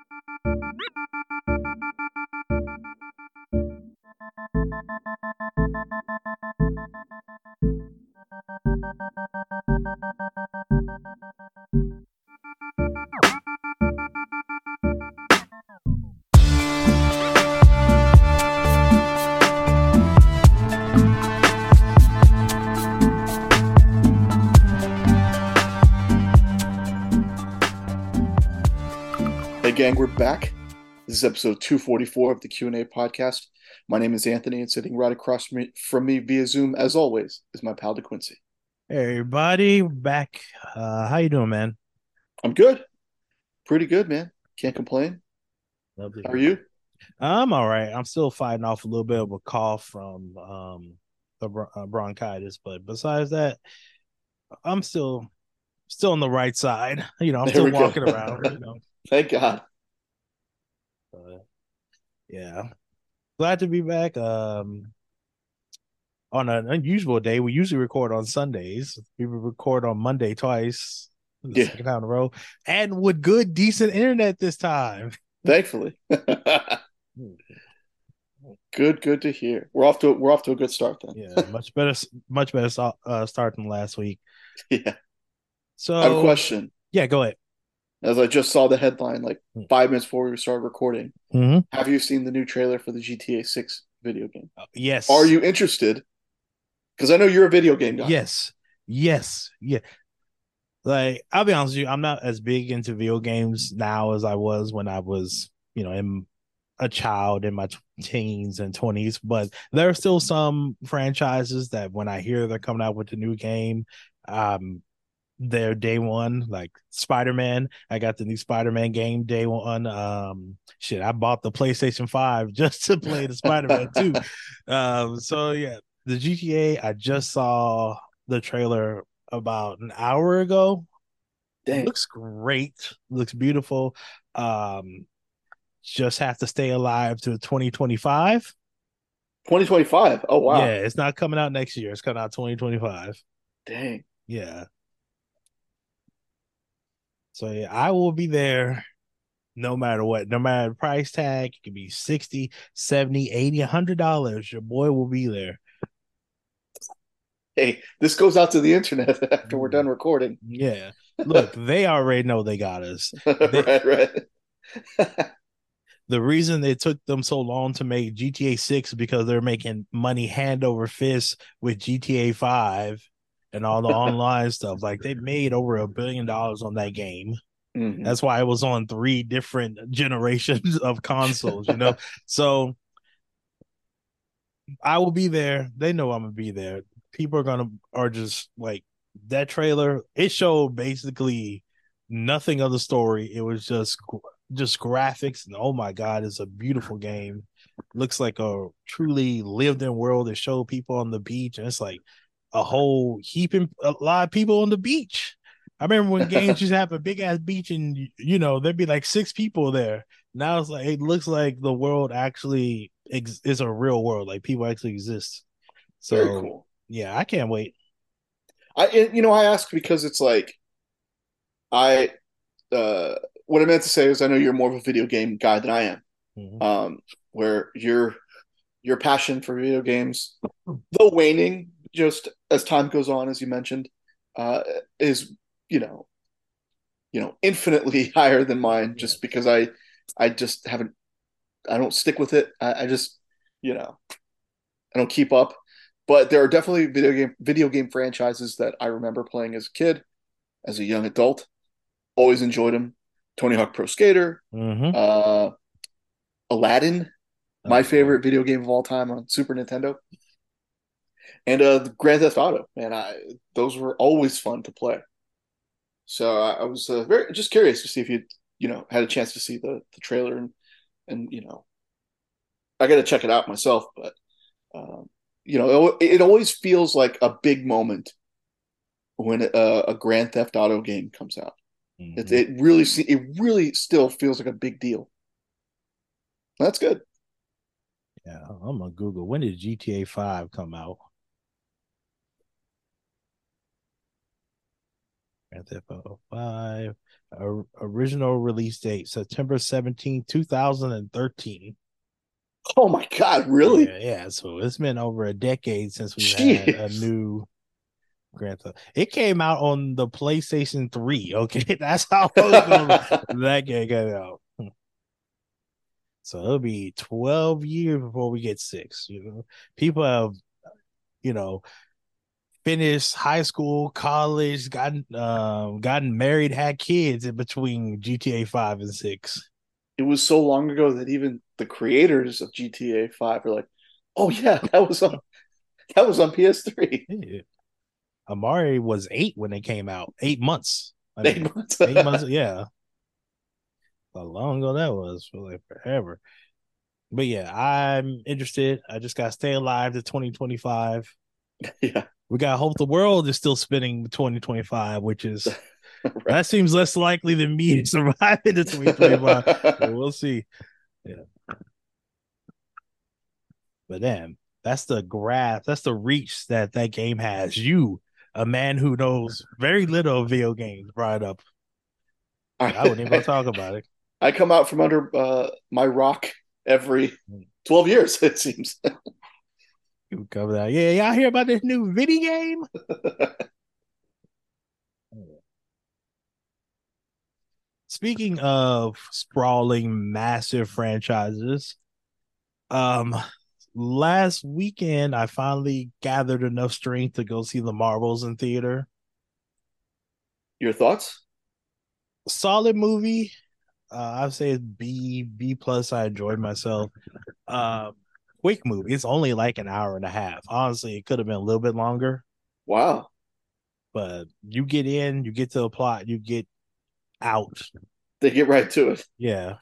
Hey gang, we're back. This is episode 244 of the Q&A podcast. My name is Anthony, and sitting right across from me via Zoom, as always, is my pal DeQuincy. Hey everybody, back. How you doing, man? I'm good. Pretty good, man. Can't complain. Love to How are hear you? it. I'm all right. I'm still fighting off a little bit of a cough from the bronchitis, but besides that, I'm still on the right side. I'm There still we go. walking around. Thank God. Uh, yeah, glad to be back. On an unusual day, we usually record on Sundays. We would record on Monday twice, the Yeah, second time in a row, and with good, decent internet this time. thankfully. Good to hear. We're off to a good start then. Yeah, much better start than last week. Yeah. I have a So, question. yeah, go ahead. As I just saw the headline like 5 minutes before we started recording. Mm-hmm. Have you seen the new trailer for the GTA 6 video game? Are Yes, you interested? Because I know you're a video game guy. yes, yes, yeah. Like, I'll be honest with you, I'm not as big into video games now as I was when I was, in a child in my teens and 20s. But there are still some franchises that when I hear they're coming out with a new game, um, their day one, like Spider-Man. I got the new Spider-Man game day one. Shit, I bought the PlayStation 5 just to play the Spider-Man 2. So yeah, the GTA, I just saw the trailer about an hour ago. Dang. Looks great, looks beautiful. Um, just have to stay alive to 2025. 2025. Oh Yeah, wow. it's not coming out next year. It's coming out 2025. Dang. Yeah. So yeah, I will be there no matter what, no matter the price tag. It could be 60, 70, 80, $100. Your boy will be there. Hey, this goes out to the internet after we're Mm. done recording. Yeah. Look, they already know they got us. They, Right, right. the reason they took them so long to make GTA 6 because they're making money hand over fist with GTA 5 and all the online stuff. Like they made over $1 billion on that game. Hmm. That's why it was on three different generations of consoles. So I will be there. They know I'm gonna be there. People are just like that trailer. It showed basically nothing of the story. It was just graphics, and oh my god, it's a beautiful game. Looks like a truly lived in world. That showed people on the beach, and it's like a whole heaping a lot of people on the beach. I remember when games used to have a big ass beach, and there'd be like six people there. Now it's like it looks like the world actually is a real world, like people actually exist. Very So cool. yeah, I can't wait. I ask because it's like I uh what I meant to say is I know you're more of a video game guy than I am. Mhm. Um, where your passion for video games, though waning, just as time goes on, as you mentioned, uh, is you know infinitely higher than mine. Just Yes. because I just haven't I don't stick with it. I just you know I don't keep up. But there are definitely video game franchises that I remember playing as a kid, as a young adult. Always enjoyed them. Tony Hawk Pro Skater, Mm-hmm. uh, Aladdin, my Oh yeah. favorite video game of all time on Super Nintendo, and Grand Theft Auto. Man, those were always fun to play. So I was very just curious to see if you had a chance to see the trailer, and I got to check it out myself. But um, it always feels like a big moment when a Grand Theft Auto game comes out. It, Mm-hmm. it really it really still feels like a big deal. That's good. Yeah, I'm gonna Google when did GTA 5 come out? Grand Theft Auto 5. Original release date September 17th, 2013. Oh my God, really? Yeah. So it's been over a decade since we've had a Jeez. new Grand Theft. It came out on the PlayStation 3. Okay, that's how long ago that game came out. So it'll be 12 years before we get six. People have, you know, finished high school, college, gotten married, had kids in between GTA 5 and 6. It was so long ago that even the creators of GTA 5 are like, "Oh yeah, that was on PS3." Yeah. Amari was 8 when they came out. 8 months. I They mean, 8 months. Yeah. How long ago that was? For like forever. But yeah, I'm interested. I just got to stay alive to 2025. Yeah, We got to hope the world is still spinning 2025, which is right. that seems less likely than me to survive into 2025. But we'll see. Yeah. But then that's the graph, that's the reach that that game has. You, a man who knows very little of video games, brought it up. I wouldn't even go talk about it. I come out from under my rock every 12 years, it seems. You cover that. Yeah, y'all hear about this new video game? Speaking of sprawling, massive franchises, um, last weekend I finally gathered enough strength to go see the Marvels in theater. Your thoughts? Solid movie. I'd say it's B plus. I enjoyed myself. Uh, Quick movie. It's only like an hour and a half. Honestly, it could have been a little bit longer, Wow. but you get in, you get to the plot, you get out. They get right to it. Yeah,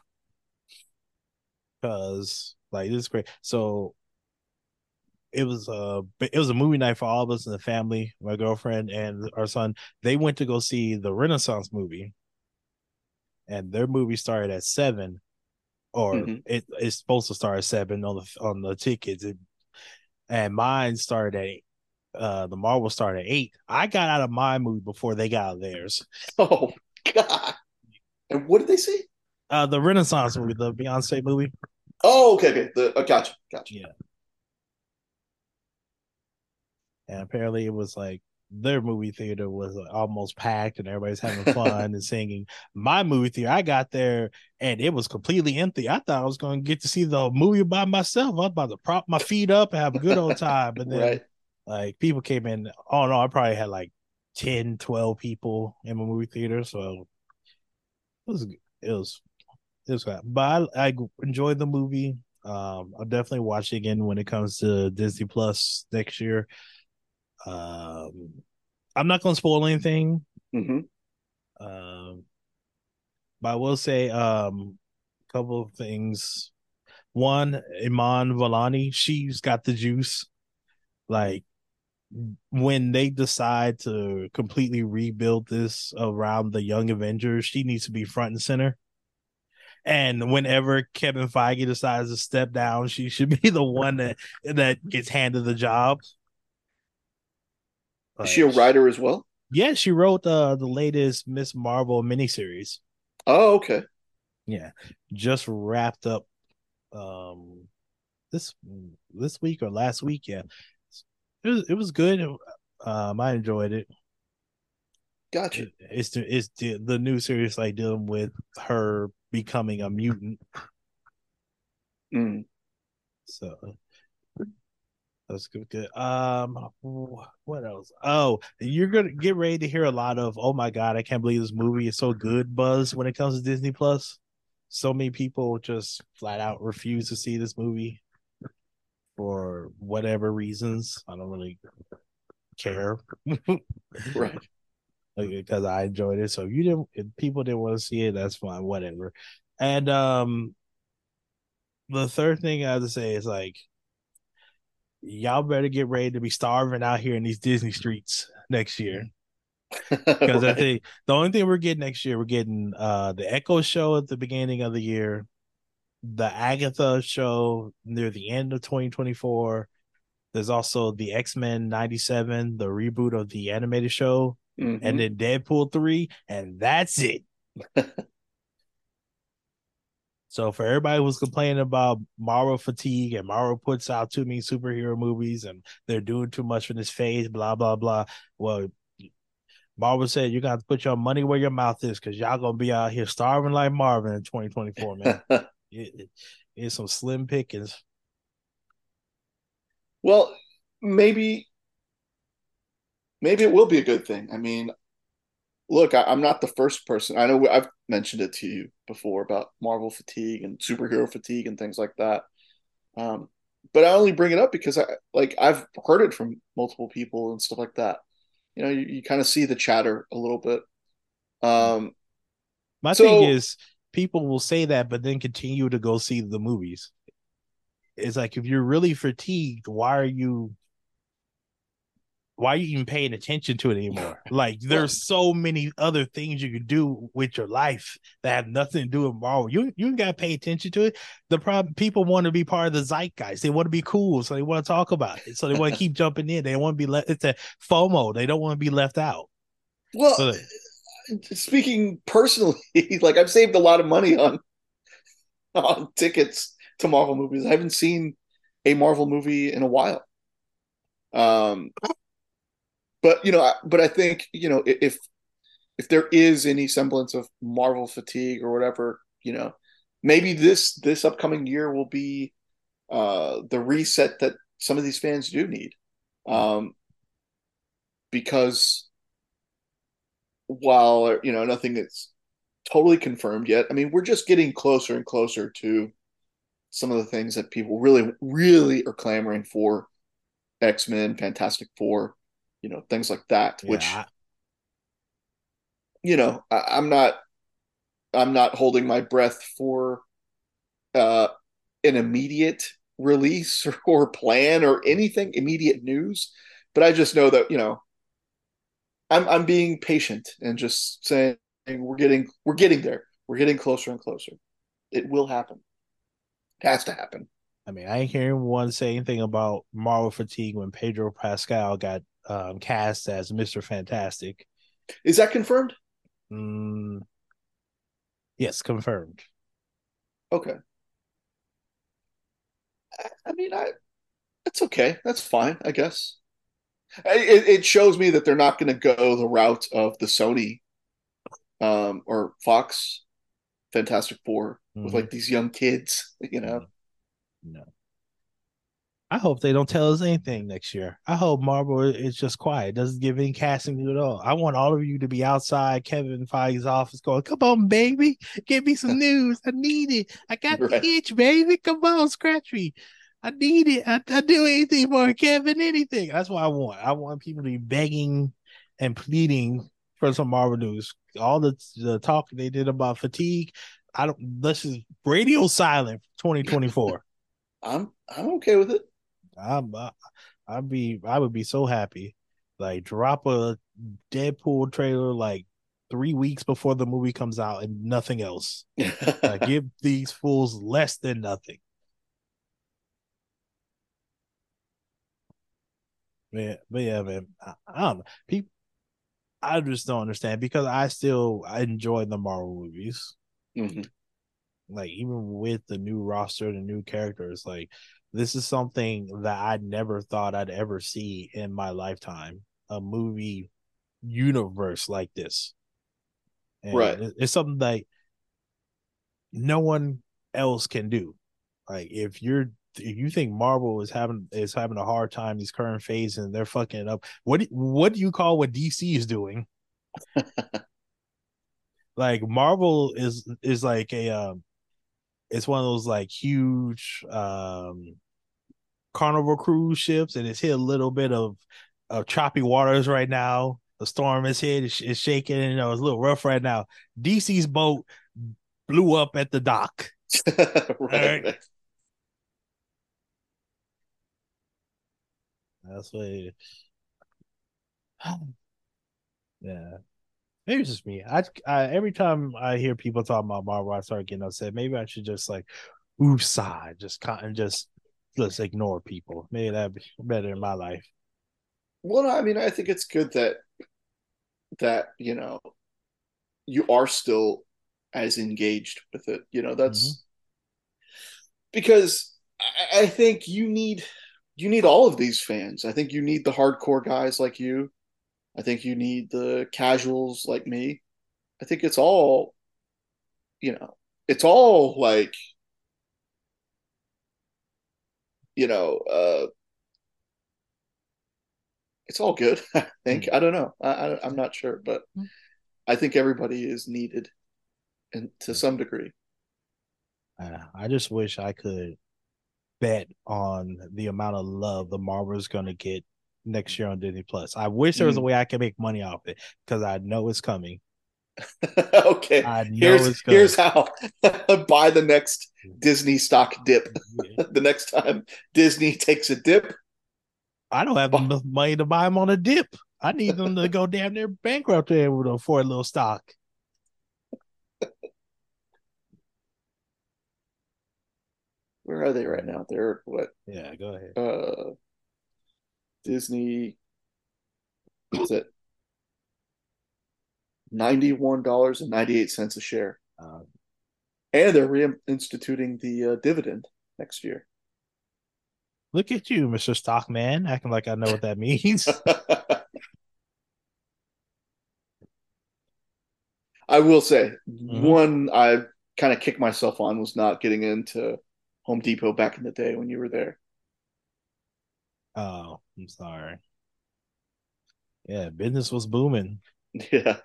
because like this is great. So it was a movie night for all of us in the family. My girlfriend and our son. They went to go see the Renaissance movie, and their movie started at 7, or Hmm. it's supposed to start at 7 on the tickets. And mine started at 8. The Marvel started at 8. I got out of my movie before they got out of theirs. Oh, God. And what did they see? The Renaissance movie, the Beyonce movie. Oh, okay, okay. Gotcha, gotcha. Yeah. And apparently it was like their movie theater was almost packed and everybody's having fun and singing. My movie theater, I got there and it was completely empty. I thought I was going to get to see the movie by myself. I was about to prop my feet up and have a good old time. But then Right. like people came in. Oh no, I probably had like 10, 12 people in my movie theater. So it was, it was, it was fun. But I enjoyed the movie. I'll definitely watch it again when it comes to Disney Plus next year. Um, I'm not going to spoil anything. Hmm. Um, but I will say a couple of things. One, Iman Vellani, she's got the juice. Like when they decide to completely rebuild this around the Young Avengers, she needs to be front and center. And whenever Kevin Feige decides to step down, she should be the one that gets handed the job. Is she a Like, writer as well? yeah, she wrote the latest Miss Marvel miniseries. Oh, okay. Yeah, just wrapped up um this this week or last week. Yeah, it was good. I enjoyed it. Gotcha. It's the new series like dealing with her becoming a mutant. Mm. So that's good. Good. What else? Oh, you're gonna get ready to hear a lot of "Oh my God, I can't believe this movie is so good" buzz when it comes to Disney Plus. So many people just flat out refuse to see this movie for whatever reasons. I don't really care Right. because I enjoyed it. So if people didn't want to see it, that's fine, whatever. And the third thing I have to say is like y'all better get ready to be starving out here in these Disney streets next year. Because I Right. think the only thing we're getting next year, we're getting the Echo show at the beginning of the year, the Agatha show near the end of 2024. There's also the X-Men 97, the reboot of the animated show, and Hmm. then Deadpool 3, and that's it. So for everybody who's complaining about Marvel fatigue and Marvel puts out too many superhero movies and they're doing too much in this phase, blah blah blah. Well, Marvel said you got to put your money where your mouth is because y'all gonna be out here starving like Marvin in 2024, man. It's some slim pickings. Well, maybe maybe it will be a good thing. I mean, look, I'm not the first person. I know I've mentioned it to you before about Marvel fatigue and superhero fatigue and things like that. Um, but I only bring it up because I've heard it from multiple people and stuff like that. You know, you kind of see the chatter a little bit. Um, My thing so is, people will say that, but then continue to go see the movies. It's like if you're really fatigued, why are you even paying attention to it anymore? Like well, there's so many other things you could do with your life that have nothing to do with Marvel. You gotta pay attention to it. The problem people want to be part of the zeitgeist. They want to be cool, so they want to talk about it. So they want to keep jumping in. They want to be it's a FOMO. They don't want to be left out. well, So speaking personally, like I've saved a lot of money on tickets to Marvel movies. I haven't seen a Marvel movie in a while. Um, but but I think if there is any semblance of Marvel fatigue or whatever, maybe this upcoming year will be the reset that some of these fans do need, um, because while nothing is totally confirmed yet, I mean we're just getting closer and closer to some of the things that people really really are clamoring for: X-Men, Fantastic Four, things like that. yeah, Which I'm not holding my breath for uh, an immediate release or plan or anything immediate news, but I just know that I'm being patient and just saying we're getting there. We're getting closer and closer. It will happen. It has to happen. I mean, I ain't hearing one say anything about Marvel fatigue when Pedro Pascal got cast as Mr. Fantastic. Is that confirmed? Mm, yes, confirmed. Okay. I mean, that's okay. That's fine, I guess. It shows me that they're not going to go the route of the Sony or Fox Fantastic Four with Mm-hmm. like these young kids. No. I hope they don't tell us anything next year. I hope Marvel is just quiet, doesn't give any casting at all. I want all of you to be outside Kevin Feige's office going, come on, baby, give me some news. I need it. I got the Right. itch, baby. Come on, scratch me. I need it. I do anything for Kevin, anything. That's what I want. I want people to be begging and pleading for some Marvel news. All the talk they did about fatigue, this is radio silent 2024. I'm okay with it. I'm I would be so happy. Like drop a Deadpool trailer like 3 weeks before the movie comes out and nothing else. Give these fools less than nothing. Man, but yeah, man. I don't know. People I just don't understand because I enjoy the Marvel movies. Mhm. Like even with the new roster, the new characters, like this is something that I never thought I'd ever see in my lifetime. A movie universe like this. Right. And it's something that no one else can do. Like if you think Marvel is having a hard time these current phase and they're fucking it up, what do you call what DC is doing? Like Marvel is like a it's one of those like huge carnival cruise ships and it's hit a little bit of choppy waters right now. The storm is hit, it's shaking, it's a little rough right now. DC's boat blew up at the dock. All Right. right. Right. That's what yeah. Maybe it's just me. I every time I hear people talk about Marvel, I start getting upset. Maybe I should just like woosah, just ignore people. Maybe that'd be better in my life. Well, no, I mean, I think it's good that you are still as engaged with it. Mm-hmm. That's because I think you need all of these fans. I think you need the hardcore guys like you. I think you need the casuals like me. I think you know, it's all like, you know, it's all good. I think. I don't know. I'm not sure, but I think everybody is needed and to some degree. I just wish I could bet on the amount of love the Marvel's going to get next year on Disney Plus. I wish there was a Mm. way I could make money off it because I know it's coming. Okay, I know it's coming. here's how. Buy the next Disney stock dip. The next time Disney takes a dip, I don't have enough money to buy them on a dip. I need them to go damn near bankrupt to able to afford a little stock. where are they right now? They're what? Yeah, go ahead. Disney. What's it? $91.98 a share, Uh, and they're reinstituting the dividend next year. Look at you, Mr. Stockman, acting like I know what that means. I will say Mm-hmm. one I kind of kicked myself on was not getting into Home Depot back in the day when you were there. Oh, I'm sorry. Yeah, business was booming. Yeah.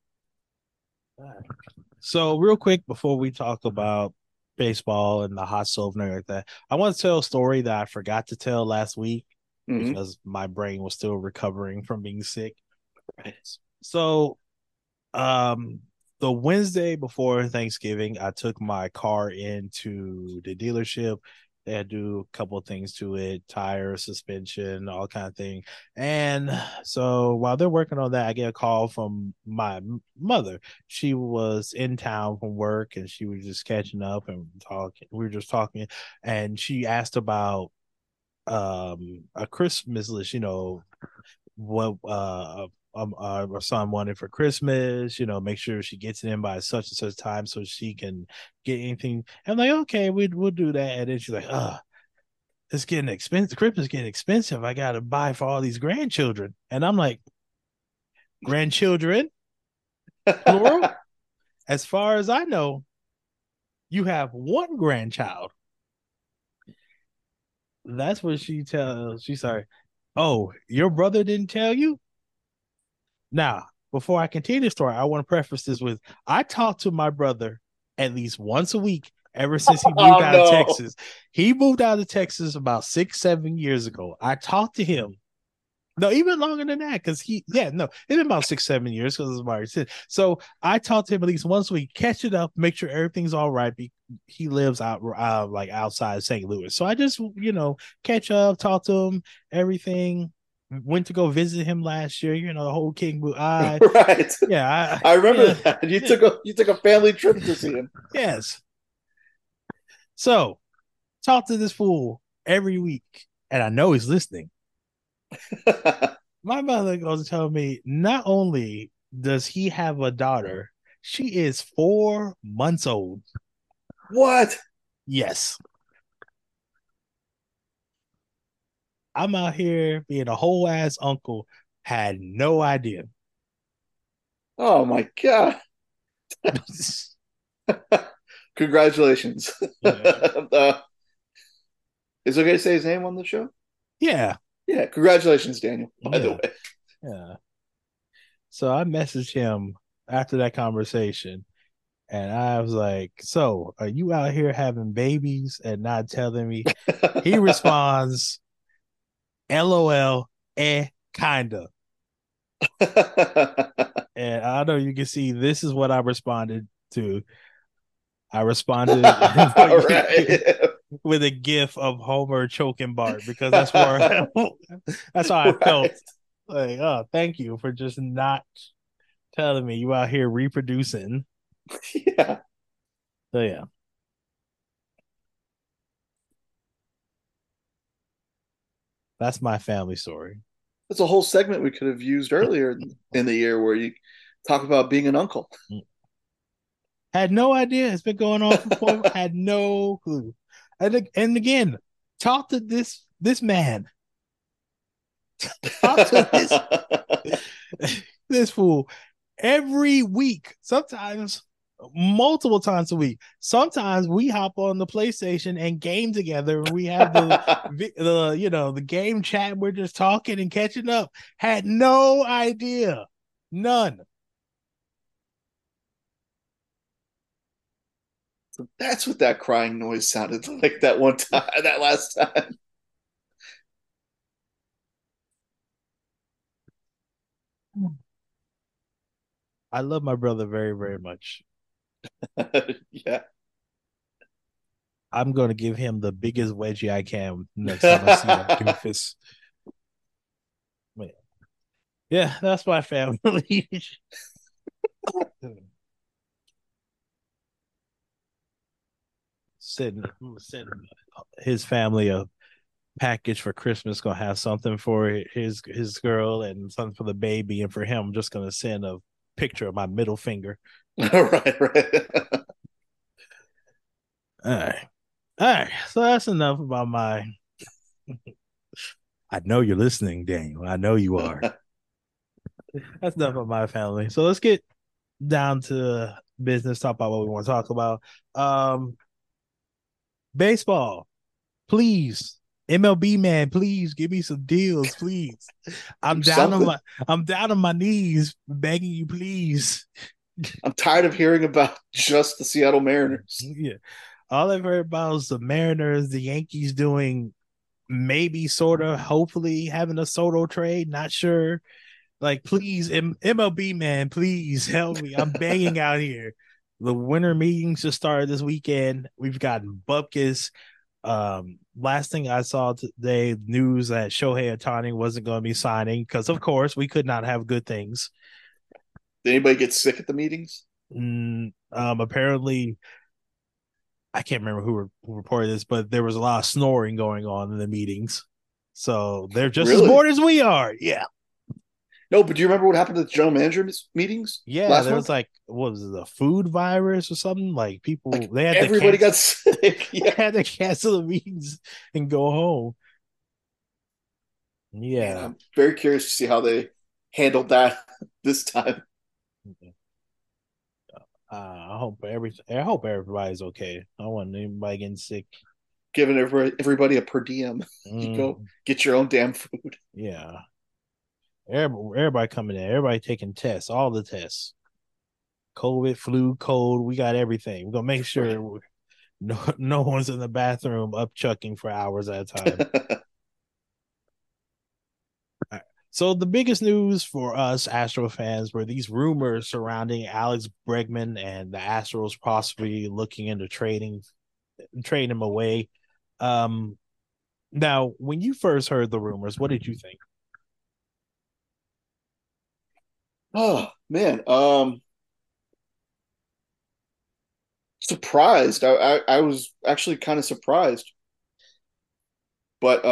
So, real quick before we talk about baseball and the hot stove and everything like that, I want to tell a story that I forgot to tell last week Mm-hmm. because my brain was still recovering from being sick. Right. So, um, the Wednesday before Thanksgiving, I took my car into the dealership. They had to do a couple of things to it, tire, suspension, all kind of thing. And so while they're working on that, I get a call from my mother. She was in town from work and she was just catching up and talking. We were just talking, and she asked about a Christmas list, what our son wanted for Christmas, make sure she gets it in by such and such time so she can get anything. I'm like, okay, we'll do that. And then she's like, it's getting expensive. Christmas is getting expensive. I gotta buy for all these grandchildren. And I'm like, grandchildren, plural? As far as I know, you have one grandchild. That's what she tells. She's like, oh, your brother didn't tell you? Now, before I continue the story, I want to preface this with I talk to my brother at least once a week ever since he moved Oh out of no. Texas. He moved out of Texas about 6, 7 years ago. I talked to him. No, even longer than that, because it's been about 6, 7 years because it's my sin. So I talk to him at least once a week, catch it up, make sure everything's all right. He lives out like outside St. Louis. So I just, catch up, talk to him, everything. Went to go visit him last year, the whole King. Right. I remember Yeah, that. yeah, You took a family trip to see him. yes. So talk to this fool every week, and I know he's listening. My mother goes to tell me not only does he have a daughter, she is 4 months old. What? Yes. I'm out here being a whole ass uncle, had no idea. Oh my God. Congratulations. Yeah. Is it okay to say his name on the show? Yeah. Yeah, congratulations, Daniel, by the Yeah. way. Yeah. So I messaged him after that conversation and I was like, so are you out here having babies and not telling me? He responds, LOL, kinda. And I know you can see this is what I responded to. I responded Right. with a gif of Homer choking Bart because that's where that's how I felt. Right. Like, oh, thank you for just not telling me you out here reproducing. Yeah. So yeah, that's my family story. That's a whole segment we could have used earlier in the year where you talk about being an uncle. Had no idea. It's been going on for 4. Had no clue. And again, talk to this man. Talk to this fool every week. Sometimes multiple times a week. Sometimes we hop on the PlayStation and game together, and we have the game chat. We're just talking and catching up. Had no idea, none. That's what that crying noise sounded like that one time, that last time. I love my brother very, very much. Yeah. I'm going to give him the biggest wedgie I can next time I see that doofus. Yeah, that's my family. send his family a package for Christmas. Gonna have something for his girl and something for the baby, and for him, I'm just gonna send a picture of my middle finger. Right, right. All right, all right. So that's enough about my. I know you're listening, Daniel. I know you are. That's enough of my family. So let's get down to business. Talk about what we want to talk about. Um, Baseball, please. MLB man, please give me some deals, please. I'm Do down on something. my I'm down on my knees begging you, please. I'm tired of hearing about just the Seattle Mariners. Yeah. All I've heard about is the Mariners, the Yankees doing maybe sort of hopefully having a Soto trade, not sure. Like, please, MLB man, please help me. I'm begging out here. The winter meetings just started this weekend. We've gotten Bupkis. Last thing I saw today, news that Shohei Ohtani wasn't going to be signing because, of course, we could not have good things. Did anybody get sick at the meetings? Apparently, I can't remember who reported this, but there was a lot of snoring going on in the meetings. So they're just as Really? bored as we are. Yeah. No, but do you remember what happened at the general manager meetings Yeah, last there was month? like what was it, a food virus or something? Like people Like everybody got sick. Yeah. had to cancel the meetings and go home. Man, Yeah. I'm very curious to see how they handled that this time. I hope everybody's okay. I don't want anybody getting sick. Giving everybody a per diem. You go Mm, get your own damn food. yeah. Everybody coming in, everybody taking tests, all the tests. COVID, flu, cold, we got everything. We're gonna make Right. sure no one's in the bathroom up chucking for hours at a time. So the biggest news for us Astro fans were these rumors surrounding Alex Bregman and the Astros possibly looking into trading him away. Um, Now, when you first heard the rumors, what did you think? Oh man, surprised. I was actually kind of surprised, but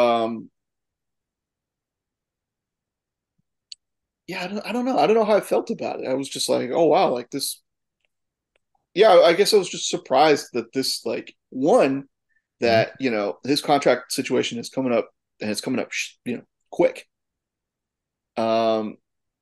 yeah, I don't know. I don't know how I felt about it. I was just like, oh wow, like this. Yeah, I guess I was just surprised that this like one Mhm. that his contract situation is coming up and it's coming up quick. Um,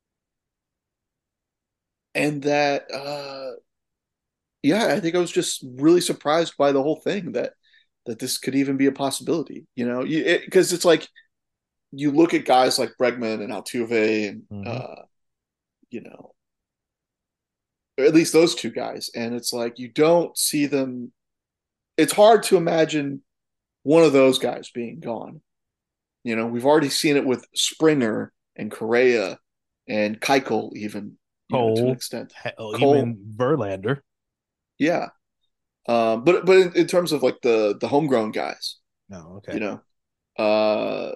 and that yeah, I think I was just really surprised by the whole thing that this could even be a possibility. Because it's like you look at guys like Bregman and Altuve and Mhm. you know, or at least those two guys, and it's like you don't see them. It's hard to imagine one of those guys being gone. We've already seen it with Springer and Correa and Keuchel, even to an Cole, extent. Cole, even Verlander. yeah. But in terms of like the homegrown guys, No, you okay. know, uh,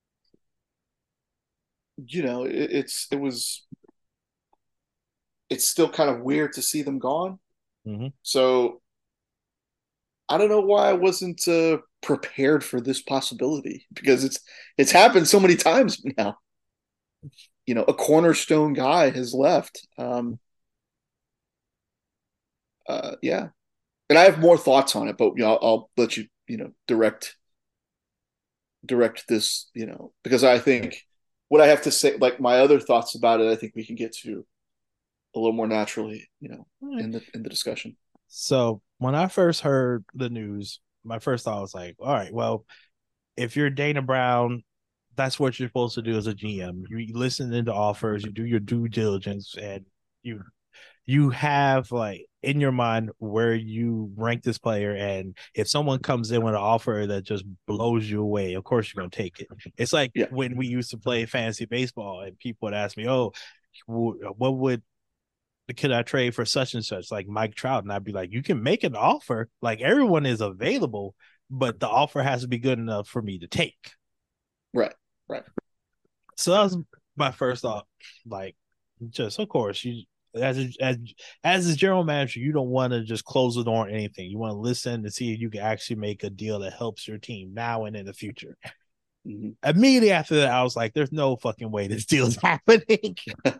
it's still kind of weird to see them gone. Hmm. So I don't know why I wasn't prepared for this possibility because it's happened so many times now. A cornerstone guy has left. Yeah, and I have more thoughts on it, but I'll let you direct this, because I think what I have to say, like my other thoughts about it, I think we can get to a little more naturally, Right. in the discussion. So when I first heard the news, my first thought was like, all right, well, if you're Dana Brown, that's what you're supposed to do as a GM. You listen into offers, you do your due diligence, and you you have like in your mind where you rank this player. And if someone comes in with an offer that just blows you away, of course you're gonna take it. It's like Yeah, when we used to play fantasy baseball and people would ask me, "Oh, what would could I trade for such and such, like Mike Trout?" And I'd be like, you can make an offer. Like everyone is available, but the offer has to be good enough for me to take. right, right. So that was my first thought. Like, just of course, you as a general manager, you don't want to just close the door on anything. You want to listen to see if you can actually make a deal that helps your team now and in the future. Mm-hmm. Immediately after that, I was like, "There's no fucking way this deal is happening."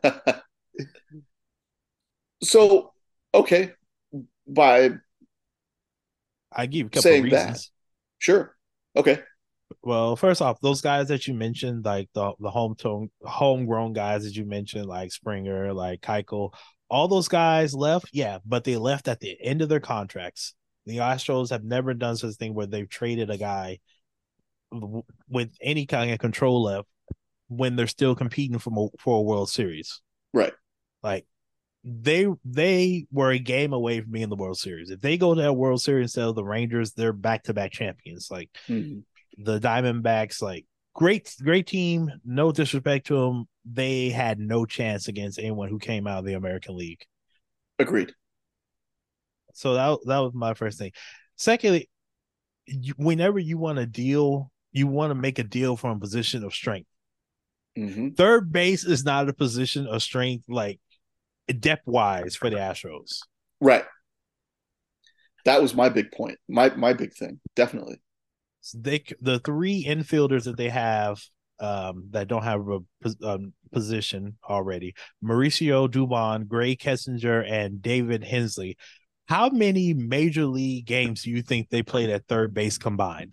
So, okay, by I give you a couple of saying that, reasons. sure, okay, Well, first off, those guys that you mentioned, like the homegrown guys that you mentioned, like Springer, like Keuchel, all those guys left, yeah, but they left at the end of their contracts. The Astros have never done such a thing where they've traded a guy with any kind of control left when they're still competing for a World Series. right, Like they were a game away from being in the World Series. If they go to that World Series instead of the Rangers, they're back to back champions. Like mm-hmm. the Diamondbacks, like great team. No disrespect to them, they had no chance against anyone who came out of the American League. Agreed. So that was my first thing. Secondly, whenever you want to deal, you want to make a deal from a position of strength. Mm-hmm. Third base is not a position of strength, like depth wise for the Astros. Right. That was my big point. My big thing, definitely. The three infielders that they have that don't have a position already: Mauricio Dubon, Gray Kessinger, and David Hensley. How many major league games do you think they played at third base combined?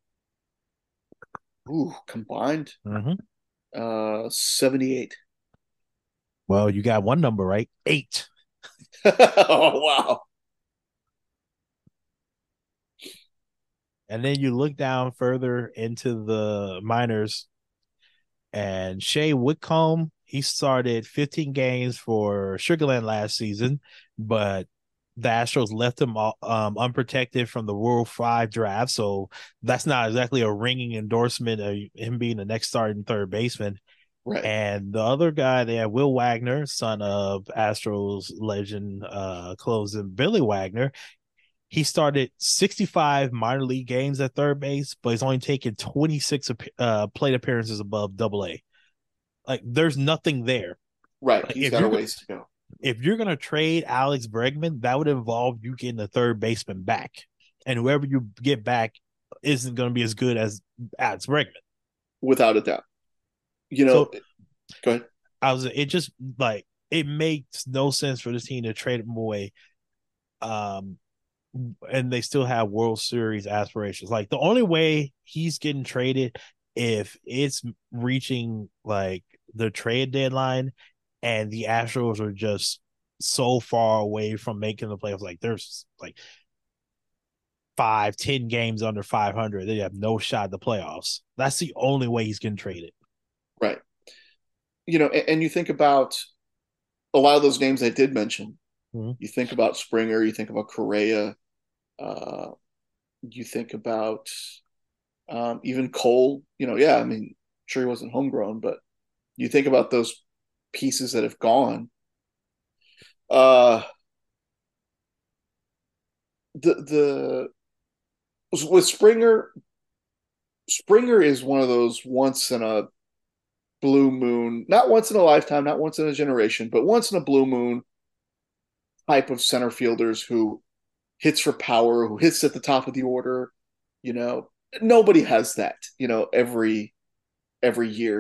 Ooh, combined, Mm-hmm. 78. Well, you got one number right, 8. Oh wow. And then you look down further into the minors, and Shea Whitcomb, he started 15 games for Sugarland last season, but the Astros left him unprotected from the World 5 draft. So that's not exactly a ringing endorsement of him being the next starting third baseman. Right. And the other guy, they had Will Wagner, son of Astros legend, closing Billy Wagner. He started 65 minor league games at third base, but he's only taken 26 plate appearances above Double A. Like, there's nothing there. Right. Like, He's got a ways to go. if you're gonna trade Alex Bregman, that would involve you getting the third baseman back, and whoever you get back isn't going to be as good as Alex Bregman. Without a doubt. So Go ahead. it just like it makes no sense for this team to trade him away. And they still have World Series aspirations. Like the only way he's getting traded if it's reaching like the trade deadline and the Astros are just so far away from making the playoffs. Like there's like 5, 10 games under 500. They have no shot at the playoffs. That's the only way he's getting traded. Right. And you think about a lot of those names I did mention. Mm-hmm. You think about Springer, you think about Correa, uh, you think about even Cole. Yeah, I mean, sure he wasn't homegrown, but you think about those pieces that have gone. Uh, the with Springer, Springer is one of those once in a blue moon, not once in a lifetime, not once in a generation, but once in a blue moon type of center fielders who hits for power, who hits at the top of the order. You know, nobody has that. Every year,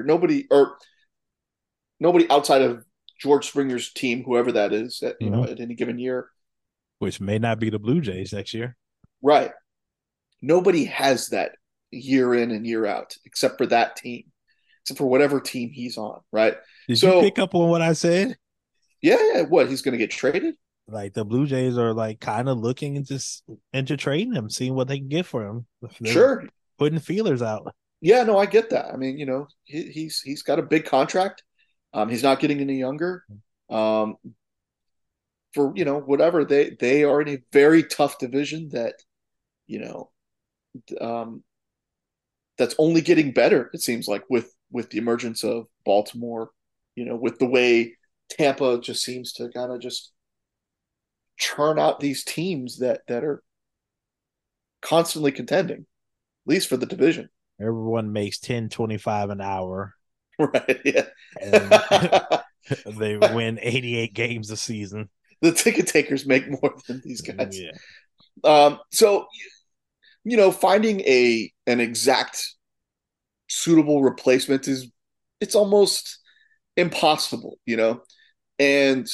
nobody outside of George Springer's team, whoever that is, at Mm-hmm. at any given year, which may not be the Blue Jays next year. Right. Nobody has that year in and year out except for that team, except for whatever team he's on, right? Did you pick So, up on what I said? yeah, what, he's going to get traded? Like the Blue Jays are like kind of looking into trading him, seeing what they can get for him. They're Sure. putting feelers out. Yeah, no, I get that. I mean, he's got a big contract. He's not getting any younger. Um, for whatever they are in a very tough division that you know um, that's only getting better. It seems like with the emergence of Baltimore, with the way Tampa just seems to kind of just churn out these teams that are constantly contending, at least for the division. Everyone makes 10-25 an hour, Right? Yeah. and they win 88 games a season. The ticket takers make more than these guys. Yeah. So finding an exact suitable replacement is it's almost impossible, and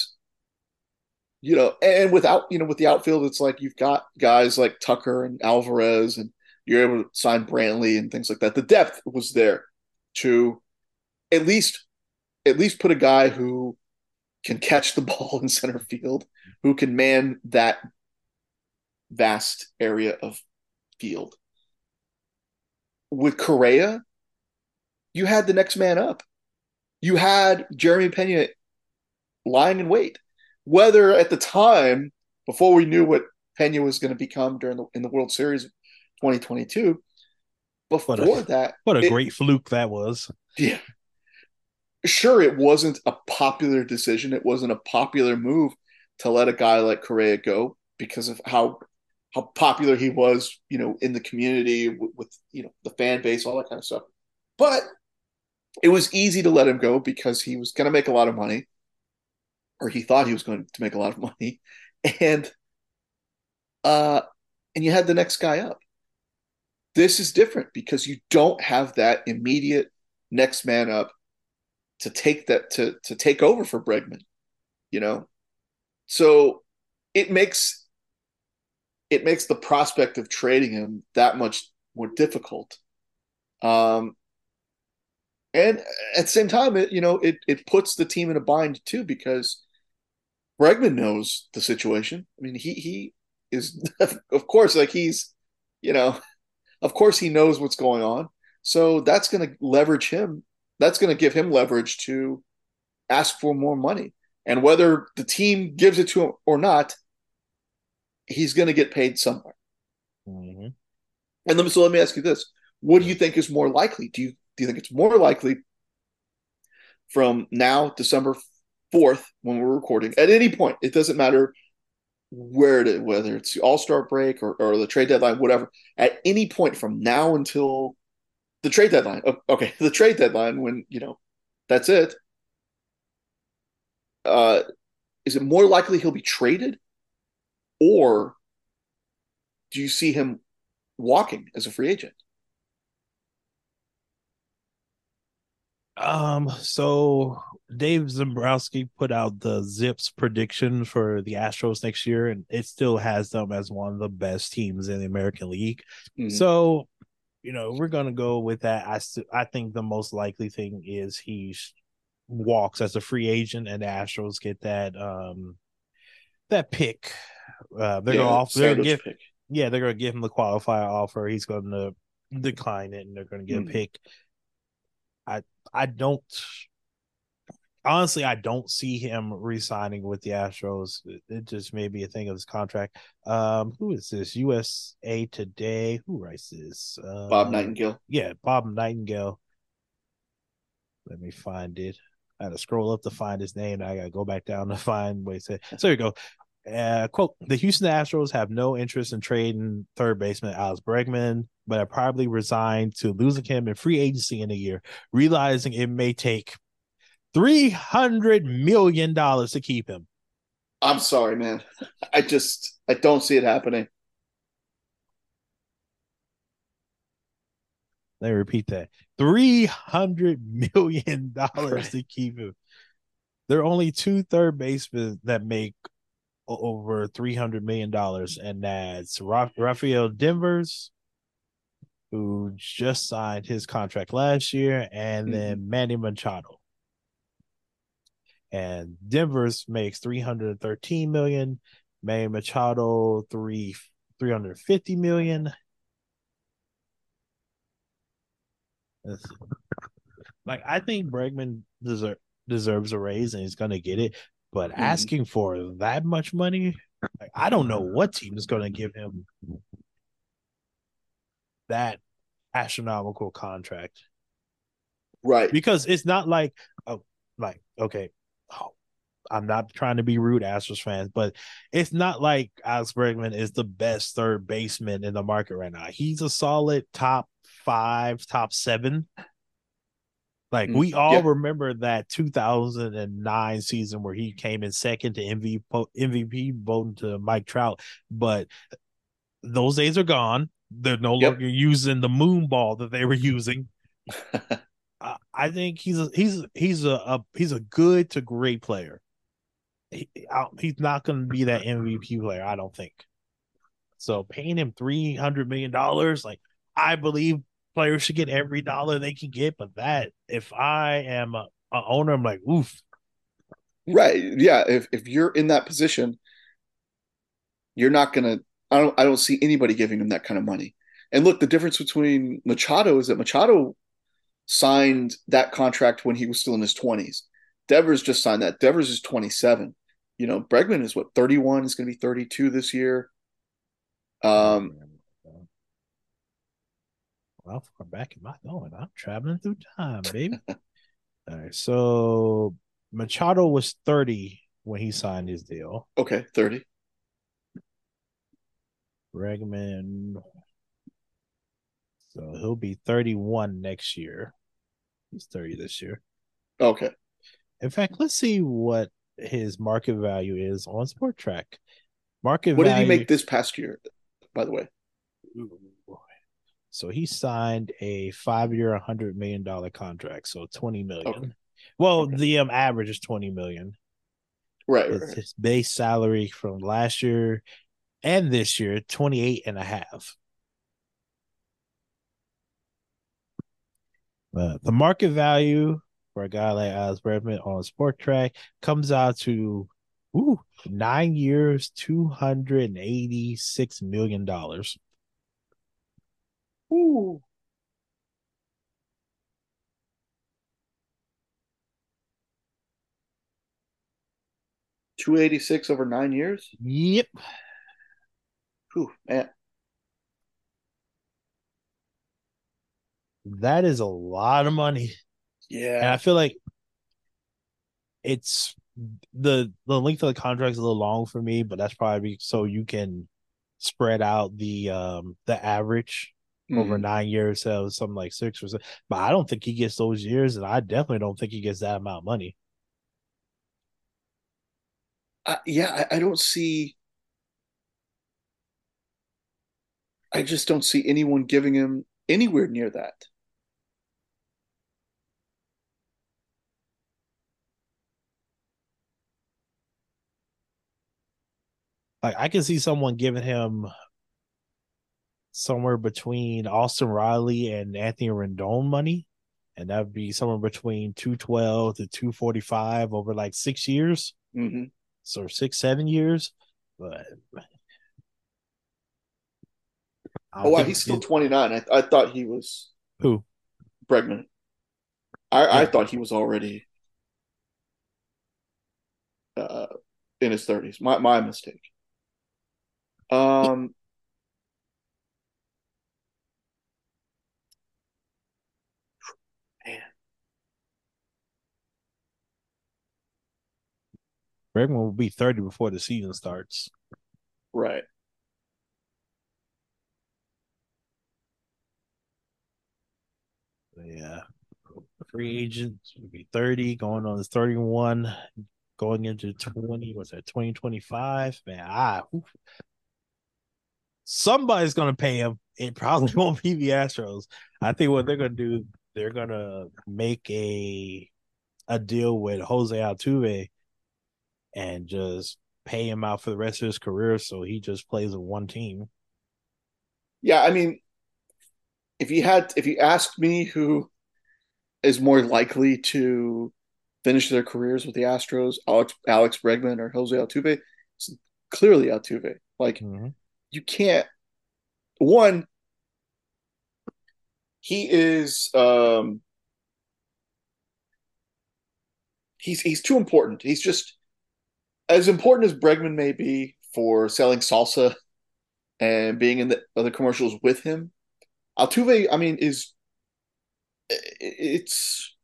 and without with the outfield, it's like you've got guys like Tucker and Alvarez, and you're able to sign Brantley and things like that. The depth was there to at least put a guy who can catch the ball in center field, who can man that vast area of field. With Correa, you had the next man up. You had Jeremy Pena lying in wait. Whether at the time, before we knew what Pena was going to become in the World Series of 2022, before that, what a great fluke that was. Yeah, sure, it wasn't a popular decision. It wasn't a popular move to let a guy like Correa go because of how popular he was, in the community with the fan base, all that kind of stuff. But it was easy to let him go because he was going to make a lot of money, or he thought he was going to make a lot of money, and uh, and you had the next guy up. This is different because you don't have that immediate next man up to take to take over for Bregman, so it makes the prospect of trading him that much more difficult. And at the same time, it puts the team in a bind too because Bregman knows the situation. I mean, he is of course like of course he knows what's going on. So that's going to leverage him. That's going to give him leverage to ask for more money. And whether the team gives it to him or not, he's going to get paid somewhere. Mm-hmm. And let me ask you this: what do you think is more likely? Do you think it's more likely from now, December 4th, when we're recording, at any point, it doesn't matter whether it's the All-Star break or the trade deadline, whatever, at any point from now until the trade deadline, okay, the trade deadline, when, that's it, is it more likely he'll be traded, or do you see him walking as a free agent? So Dave Dombrowski put out the Zips prediction for the Astros next year, and it still has them as one of the best teams in the American League. Mm-hmm. So, we're gonna go with that. I think the most likely thing is he walks as a free agent, and the Astros get that pick. They're gonna give pick. Yeah, they're gonna give him the qualifier offer. He's gonna decline it, and they're gonna get a pick. I don't see him re-signing with the Astros. It just may be a thing of his contract. Who is this? USA Today. Who writes this? Bob Nightingale. Yeah, Bob Nightingale. Let me find it. I had to scroll up to find his name. I got to go back down to find what he said. So here you go. Quote, the Houston Astros have no interest in trading third baseman Alex Bregman, but are probably resigned to losing him in free agency in a year, realizing it may take $300 million to keep him. I'm sorry, man. I don't see it happening. Let me repeat that. $300 million to keep him. There are only two third basemen that make over $300 million, and that's Rafael Devers, who just signed his contract last year, and Hmm. then Manny Machado. And Devers makes 313 million, Manny Machado 350 million. Like I think Bregman deserves a raise and he's gonna get it, but Hmm. asking for that much money, like I don't know what team is gonna give him that astronomical contract, Right. because it's not like, oh, like okay, oh, I'm not trying to be rude, Astros fans, but it's not like Alex Bregman is the best third baseman in the market right now. He's a solid top five, top seven. Like Mm. we all Yeah. remember that 2009 season where he came in second to MVP voting to Mike Trout, but those days are gone. They're no Yep. longer using the moon ball that they were using. I think he's a good to great player. He's not going to be that MVP player, I don't think. So paying him $300 million, like I believe players should get every dollar they can get, but that if I am a owner, I'm like, oof. Right. Yeah. If you're in that position, you're not gonna. I don't see anybody giving him that kind of money. And look, the difference between Machado is that Machado signed that contract when he was still in his 20s. Devers just signed that. Devers is 27. Bregman is what, 31, is going to be 32 this year. Um, Well, far back am I going? I'm traveling through time, baby. All right, so Machado was 30 when he signed his deal. okay, 30. Bregman, so he'll be 31 next year. He's 30 this year. Okay. In fact, let's see what his market value is on Sport Track. Market What did he value. make this past year, by the way? So he signed a 5-year, $100 million contract. So 20 Okay. million. Well, Okay. the average is 20 million. Right, right, It's right. his base salary from last year and this year, 28 and a half. The market value for a guy like Alex Bregman on Sport Track comes out to 9 years, $286 million. Ooh. 286 over 9 years? Yep, Whew, man. that is a lot of money, and I Yeah. feel like it's the length of the contract is a little long for me, but that's probably so you can spread out the average over Hmm. 9 years, so something like 6%. But I don't think he gets those years, and I definitely don't think he gets that amount of money. Yeah, I don't see. I just don't see anyone giving him anywhere near that. Like I can see someone giving him somewhere between Austin Riley and Anthony Rendon money, and that would be somewhere between 212 to 245 over like 6 years, Hmm. so 6 7 years. But I Oh don't wow, think he's still it, 29. I thought he was who Bregman. I yeah. thought he was already uh, in his 30s. My mistake. Um, man, Bregman will be 30 before the season starts. right. Yeah. Free agent will be 30, going on his 31, going into 20, what's that, 2025? Man, somebody's gonna pay him. It probably won't be the Astros. I think what they're gonna do, they're gonna make a deal with Jose Altuve and just pay him out for the rest of his career, so he just plays with one team. Yeah, I mean, if you asked me who is more likely to finish their careers with the Astros, Alex Bregman or Jose Altuve, it's clearly Altuve. Like Mm-hmm. you can't. One, he is he's too important. He's just as important as Bregman may be for selling salsa and being in the other commercials with him. Altuve, I mean, is it's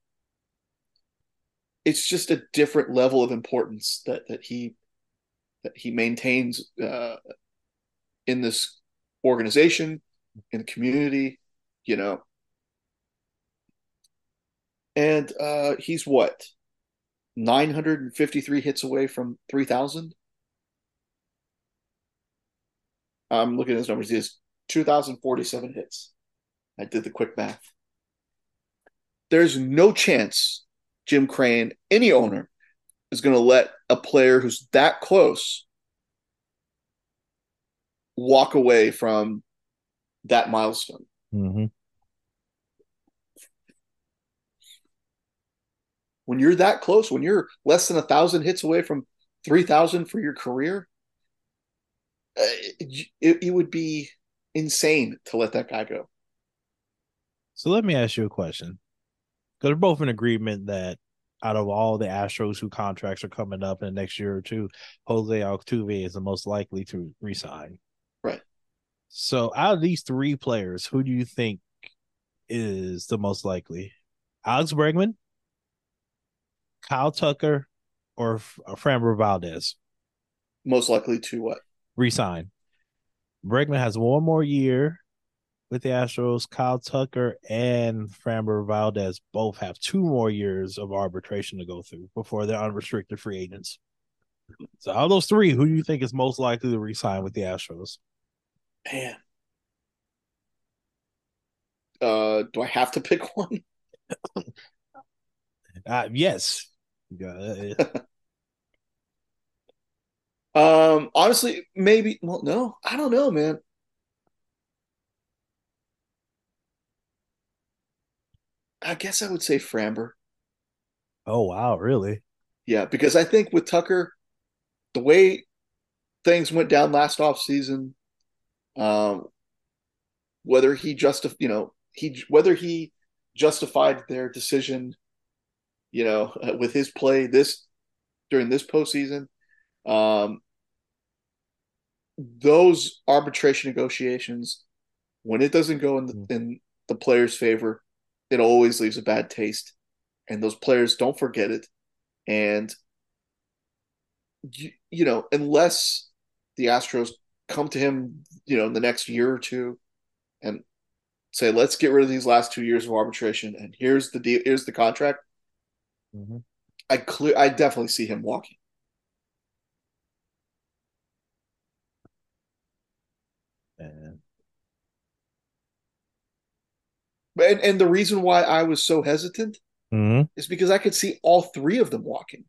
it's just a different level of importance that he maintains in this organization, in the community, you know. And he's what 953 hits away from 3,000. I'm looking at his numbers. He has 2,047 hits. I did the quick math. There's no chance Jim Crane, any owner, is going to let a player who's that close walk away from that milestone. Mm-hmm. When you're that close, when you're less than 1,000 hits away from 3,000 for your career, it would be insane to let that guy go. So let me ask you a question. Because we're both in agreement that out of all the Astros who contracts are coming up in the next year or two, Jose Altuve is the most likely to resign. Right. So out of these three players, who do you think is the most likely? Alex Bregman, Kyle Tucker, or Framber Valdez? Most likely to what? Resign. Bregman has one more year with the Astros. Kyle Tucker and Framber Valdez both have 2 more years of arbitration to go through before they're unrestricted free agents. So, out of those three, who do you think is most likely to resign with the Astros? Man. Do I have to pick one? Yes. Honestly, maybe. Well, no, I don't know, man. I guess I would say Framber. Oh, wow. Really? Yeah, because I think with Tucker, the way things went down last off season, um, whether he justif you know he whether he justified their decision, with his play this during this postseason, um, those arbitration negotiations, when it doesn't go in the player's favor, it always leaves a bad taste, and those players don't forget it. And unless the Astros come to him, in the next year or two and say, let's get rid of these last 2 years of arbitration, and here's the deal, here's the contract. Mm-hmm. I definitely see him walking. And And the reason why I was so hesitant mm-hmm. is because I could see all three of them walking.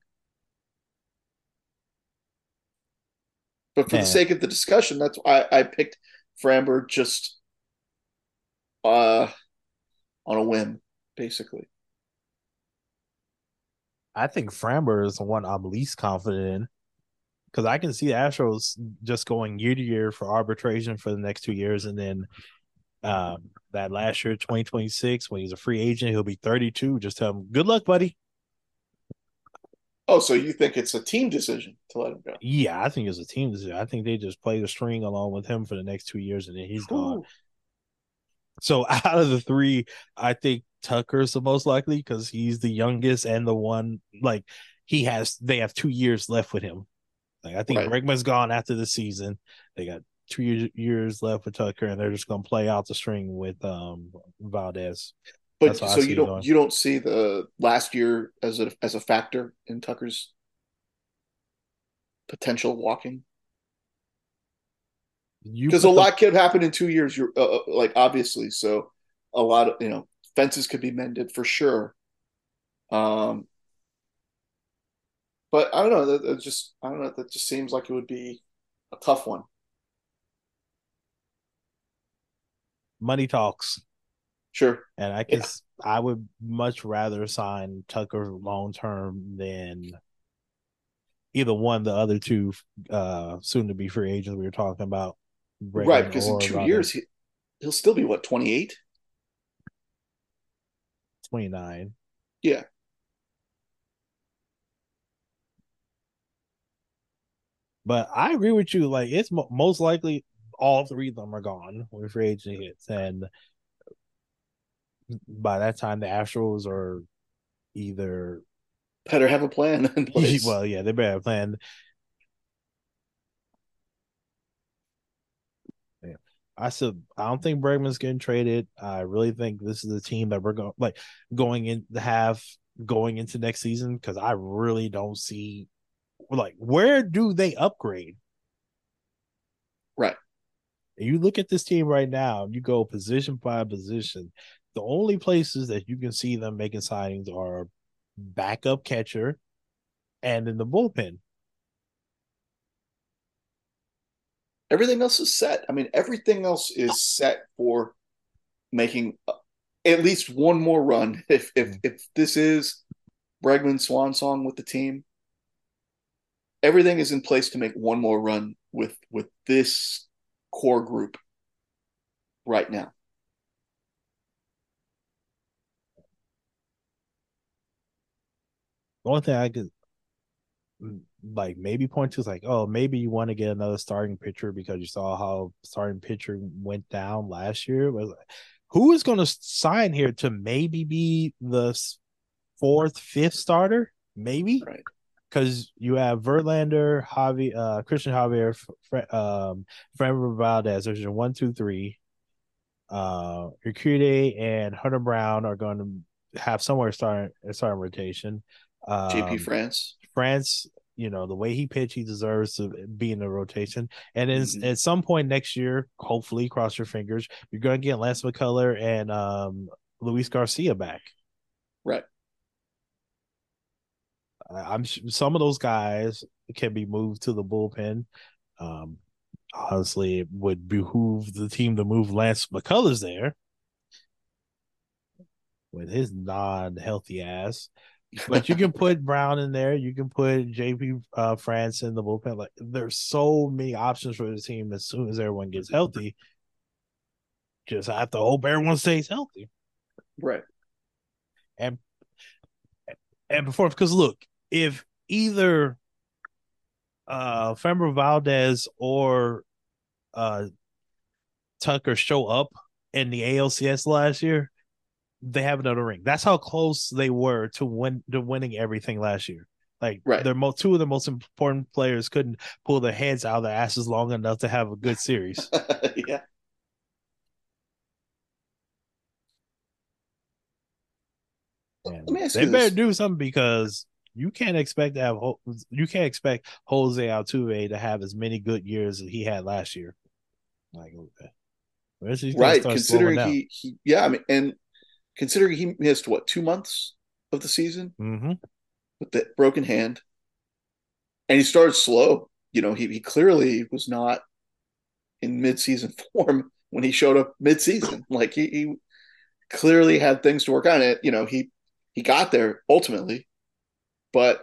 But for the And sake of the discussion, that's why I picked Framber just uh, on a whim, basically. I think Framber is the one I'm least confident in because I can see the Astros just going year to year for arbitration for the next 2 years, and then that last year, 2026, when he's a free agent, he'll be 32. Just tell him, good luck, buddy. Oh, so you think it's a team decision to let him go? Yeah, I think it's a team decision. I think they just play the string along with him for the next 2 years, and then he's gone. Ooh. So out of the three, I think Tucker's the most likely because he's the youngest and the one like they have 2 years left with him. Like I think Right. Bregman's gone after the season. They got 2 years left with Tucker, and they're just gonna play out the string with Valdez. That's But how I so see it going. you don't see the last year as a factor in Tucker's potential walking? You Because a put the lot could happen in 2 years. You're like obviously, so a lot of fences could be mended for sure. Um, But I don't know. That just I don't know. That just seems like it would be a tough one. Money talks. Sure. And I Yeah. guess I would much rather sign Tucker long term than either one, the other two soon to be free agents we were talking about, Right. Bregman Because in or 2 years, Valdez. he'll still be what, 28? 29. Yeah. But I agree with you. Like, it's most likely all three of them are gone when free agent hits. And by that time, the Astros are either, Better have a plan in place. well, yeah, they better have planned. Yeah. I don't think Bregman's getting traded. I really think this is a team that we're going like going in to have going into next season because I really don't see like where do they upgrade? Right. And you look at this team right now, you go position by position. The only places that you can see them making signings are backup catcher and in the bullpen. Everything else is set. I mean, everything else is set for making at least one more run. If this is Bregman's swan song with the team, everything is in place to make one more run with this core group right now. The only thing I could like maybe point to is like, oh, maybe you want to get another starting pitcher because you saw how starting pitcher went down last year. Was like, who is going to sign here to maybe be the fourth, fifth starter? Maybe Right. because you have Verlander, Christian Javier, Framber Valdez. There's your 1, 2, 3. Urquidy and Hunter Brown are going to have somewhere starting rotation. JP Um, France. France, the way he pitched, he deserves to be in the rotation. And Mm-hmm. at some point next year, hopefully, cross your fingers, you're going to get Lance McCullough and Luis Garcia back. Right. I'm some of those guys can be moved to the bullpen. Um, Honestly, it would behoove the team to move Lance McCullers there with his non-healthy ass. But you can put Brown in there. You can put JP France in the bullpen. Like there's so many options for the team as soon as everyone gets healthy. Just have to hope everyone stays healthy. Right. And before because look, if either Framber Valdez or uh Tucker show up in the ALCS last year, they have another ring. That's how close they were to winning everything last year. Like Right. two of the most important players couldn't pull their heads out of their asses long enough to have a good series. Yeah. Let And me ask they you better this. do something because you can't expect Jose Altuve to have as many good years as he had last year. Like he's gonna Right. start slowing Considering down. he yeah, I mean, and considering he missed what, 2 months of the season Mm-hmm. with the broken hand, and he started slow. He clearly was not in midseason form when he showed up midseason. Like he clearly had things to work on. It. He got there ultimately, but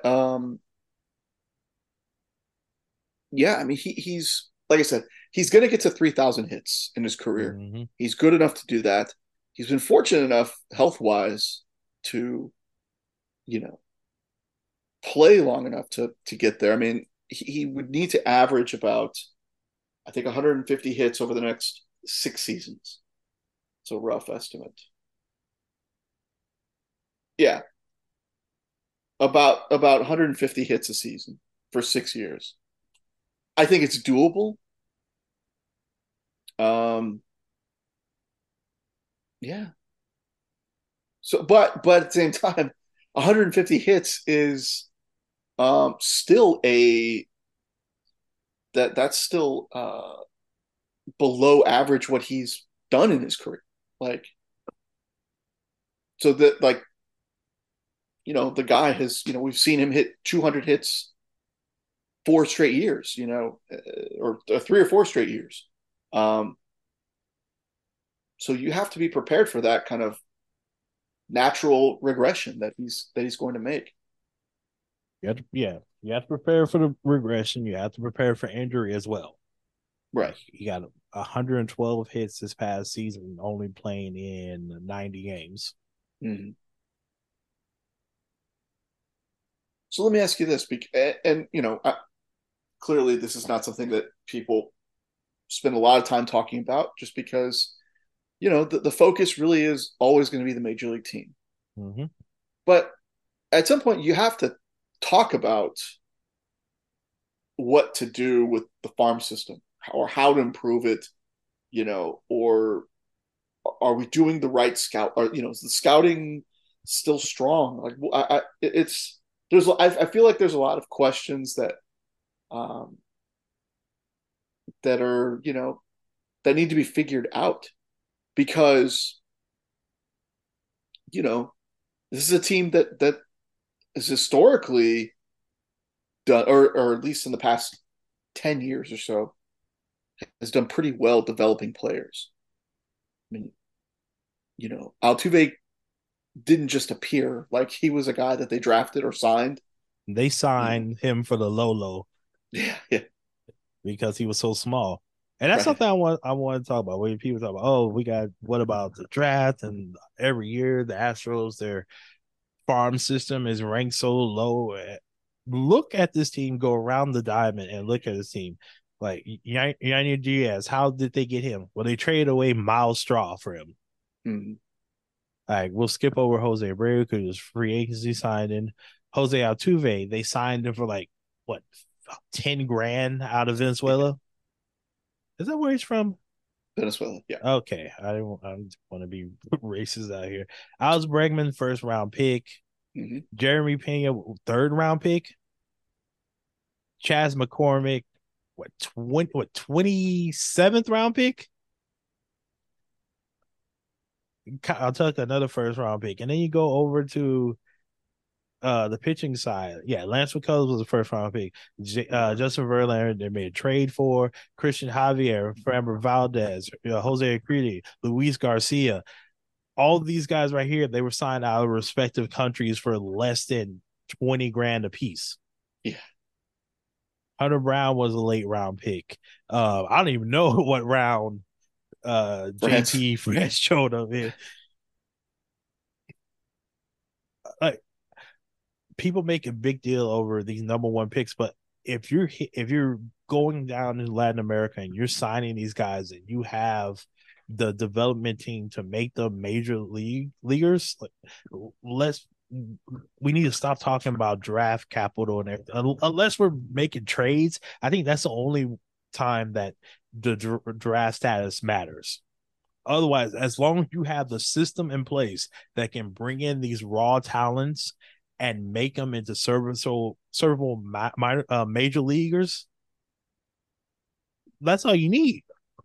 yeah, I mean he's like I said, he's going to get to 3,000 hits in his career. Mm-hmm. He's good enough to do that. He's been fortunate enough health wise to you know play long enough to get there. I mean, he would need to average about I think 150 hits over the next 6 seasons. It's a rough estimate. Yeah, about 150 hits a season for 6 years. I think it's doable. Um, yeah. So, but at the same time, 150 hits is still that's still below average what he's done in his career. Like so that like the guy has, we've seen him hit 200 hits 4 straight years, or 3 or 4 straight years. Um, so you have to be prepared for that kind of natural regression that he's going to make. You have to prepare for the regression. You have to prepare for injury as well. Right. He got 112 hits this past season, only playing in 90 games. Mm-hmm. So let me ask you this, and clearly this is not something that people spend a lot of time talking about, just because the focus really is always going to be the major league team. Mm-hmm. But at some point, you have to talk about what to do with the farm system, or how to improve it, or are we doing the right scout? Or is the scouting still strong? Like, I feel like there's a lot of questions um, that are that need to be figured out, because this is a team that is historically done, or at least in the past 10 years or so, has done pretty well developing players. I mean, Altuve didn't just appear. Like, he was a guy that they drafted or signed. They signed him for the low Yeah, yeah, because he was so small. And that's right. something I want to talk about. When people talk about, oh, what about the draft? And every year the Astros, their farm system is ranked so low. Look at this team, go around the diamond and look at this team. Like Yandy Diaz, how did they get him? Well, they traded away Miles Straw for him. Mm-hmm. Like, we'll skip over Jose Abreu because it was free agency signing. Jose Altuve, they signed him for like what, 10 grand out of Yeah, Venezuela. Is that where he's from? Venezuela. Yeah. Okay, I don't want to be racist out here. Alex Bregman, first round pick. Mm-hmm. Jeremy Pena, third round pick. Chas McCormick, 27th round pick. I'll take another first round pick, and then you go over to the pitching side. Yeah, Lance McCullers was the first round pick. Justin Verlander, they made a trade for Christian Javier, Framber Valdez, Jose Acredi, Luis Garcia. All these guys right here, they were signed out of respective countries for less than 20 grand a piece. Yeah. Hunter Brown was a late round pick. I don't even know what round JP France showed up in. Like, people make a big deal over these number one picks, but if you're going down in Latin America and you're signing these guys and you have the development team to make them major leaguers, like, we need to stop talking about draft capital and everything. Unless we're making trades. I think that's the only time that the draft status matters. Otherwise, as long as you have the system in place that can bring in these raw talents and make them into serviceable major leaguers, that's all you need.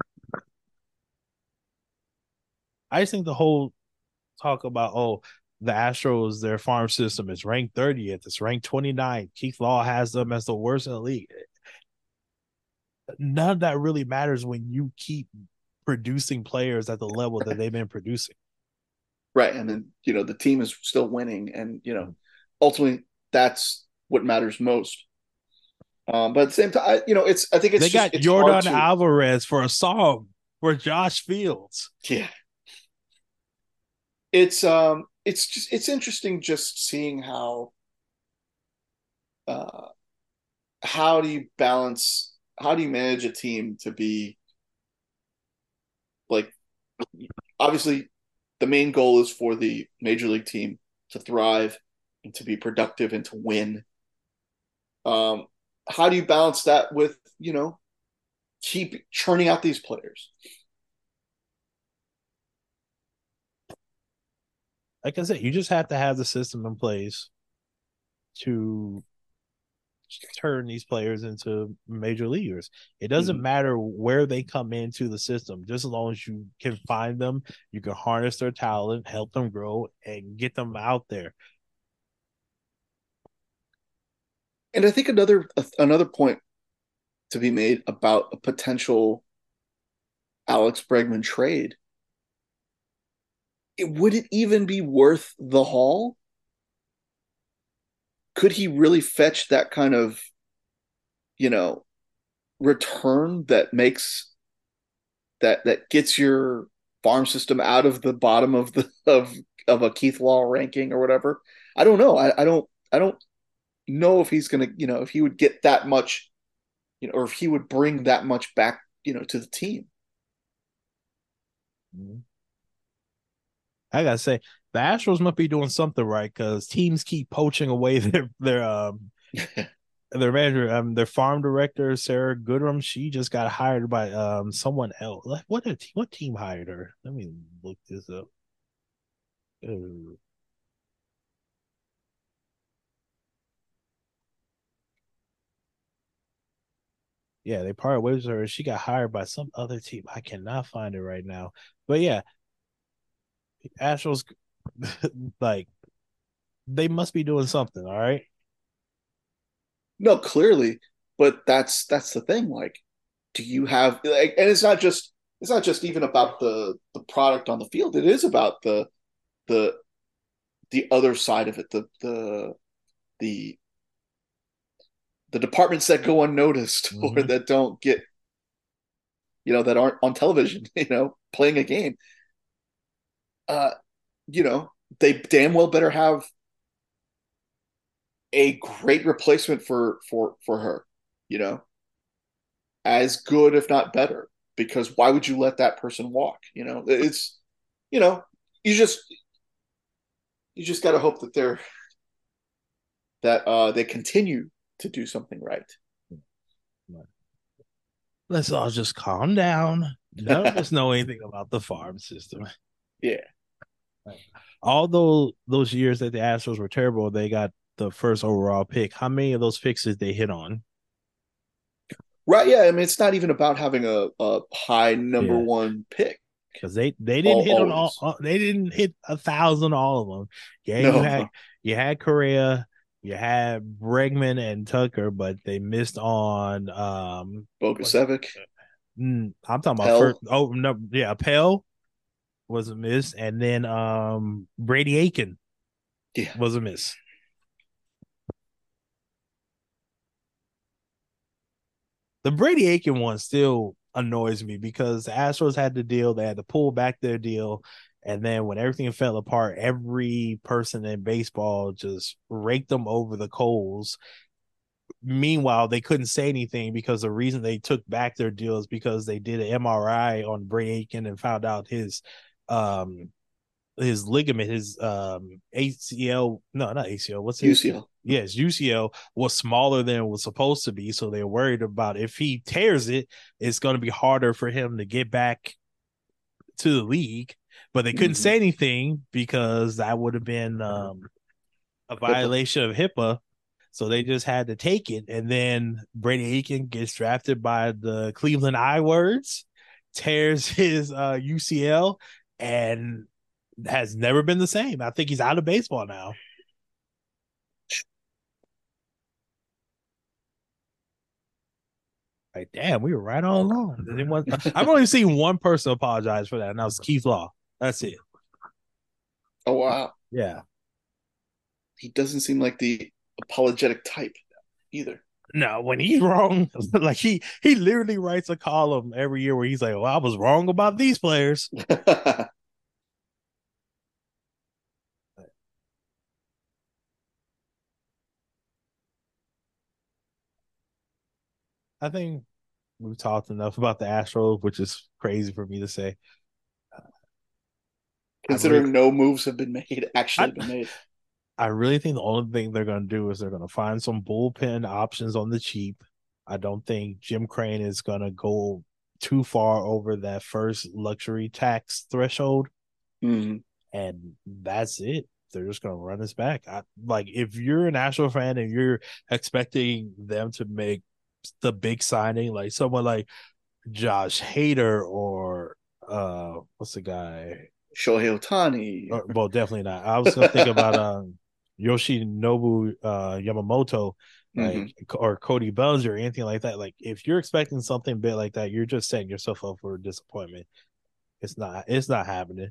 I just think the whole talk about, oh, the Astros, their farm system is ranked 30th, it's ranked 29th. Keith Law has them as the worst in the league. None of that really matters when you keep producing players at the level that they've been producing. Right. And then, the team is still winning, and, ultimately that's what matters most. But at the same time, I think they got it's hard Jordan to. Alvarez for a song for Josh Fields. Yeah. It's interesting just seeing uh, how do you manage a team to be, like, obviously the main goal is for the major league team to thrive and to be productive and to win. Um, how do you balance that with, keep churning out these players? Like I said, you just have to have the system in place to turn these players into major leaguers. It doesn't Mm-hmm. matter where they come into the system, just as long as you can find them, you can harness their talent, help them grow, and get them out there. And I think another point to be made about a potential Alex Bregman trade, would it even be worth the haul? Could he really fetch that kind of, you know, return that makes that gets your farm system out of the bottom of the of a Keith Law ranking or whatever? I don't know. I don't know if he's gonna, if he would get that much, or if he would bring that much back, to the team. Mhm. I gotta say, the Astros must be doing something right because teams keep poaching away their manager, their farm director Sarah Goodrum. She just got hired by someone else. Like, what team hired her? Let me look this up. Uh, yeah, they parted ways with her. She got hired by some other team. I cannot find it right now. But yeah, Astros, like, they must be doing something. All right. No, clearly, but that's the thing. Like, do you have like, and it's not just even about the product on the field. It is about the the other side of it, the the departments that go unnoticed or Mm-hmm. that don't get, that aren't on television, playing a game. Uh, you know, they damn well better have a great replacement for her, you know, as good if not better. Because why would you let that person walk? It's you know, you just got to hope that they continue to do something right. Let's all just calm down. None of us know anything about the farm system. Yeah. Although those years that the Astros were terrible, they got the first overall pick. How many of those picks did they hit on? Right. Yeah. I mean, it's not even about having a high number Yeah, one pick. because they didn't hit on Always. they didn't hit 1,000 all of them. Yeah, No, no. you had Correa, you had Bregman and Tucker, but they missed on what Bogusevic, I'm talking about first. Pell. Oh no, yeah, Pell was a miss, and then Brady Aiken Yeah. was a miss. The Brady Aiken one still annoys me because the Astros had the deal, they had to pull back their deal, and then when everything fell apart, every person in baseball just raked them over the coals. Meanwhile, they couldn't say anything because the reason they took back their deal is because they did an MRI on Brady Aiken and found out um his ligament, his ACL, no, not ACL, what's it? UCL. Yes, UCL was smaller than it was supposed to be. So they're worried about if he tears it, it's going to be harder for him to get back to the league. But they couldn't Mm-hmm. say anything because that would have been a HIPAA. violation of HIPAA. So they just had to take it. And then Brady Aiken gets drafted by the Cleveland I-Words, tears his UCL, and has never been the same. I think he's out of baseball now. Like, damn, we were right all along. I've only seen one person apologize for that, and that was Keith Law. That's it. Oh wow. Yeah. He doesn't seem like the apologetic type either. No, when he's wrong, like he literally writes a column every year where he's like, "Well, I was wrong about these players." I think we've talked enough about the Astros, which is crazy for me to say. I really, Considering no moves have been made, I, actually been made. I really think the only thing they're going to do is they're going to find some bullpen options on the cheap. I don't think Jim Crane is going to go too far over that first luxury tax threshold, Mm. and that's it. They're just going to run this back. Like if you're an Astro fan and you're expecting them to make the big signing, like someone like Josh Hader or what's the guy? Shohei Ohtani. Well, definitely not. I was gonna think about Yoshinobu Yamamoto. like Hmm. or Cody Bellinger or anything like that. Like if you're expecting something big like that, you're just setting yourself up for disappointment. It's not happening.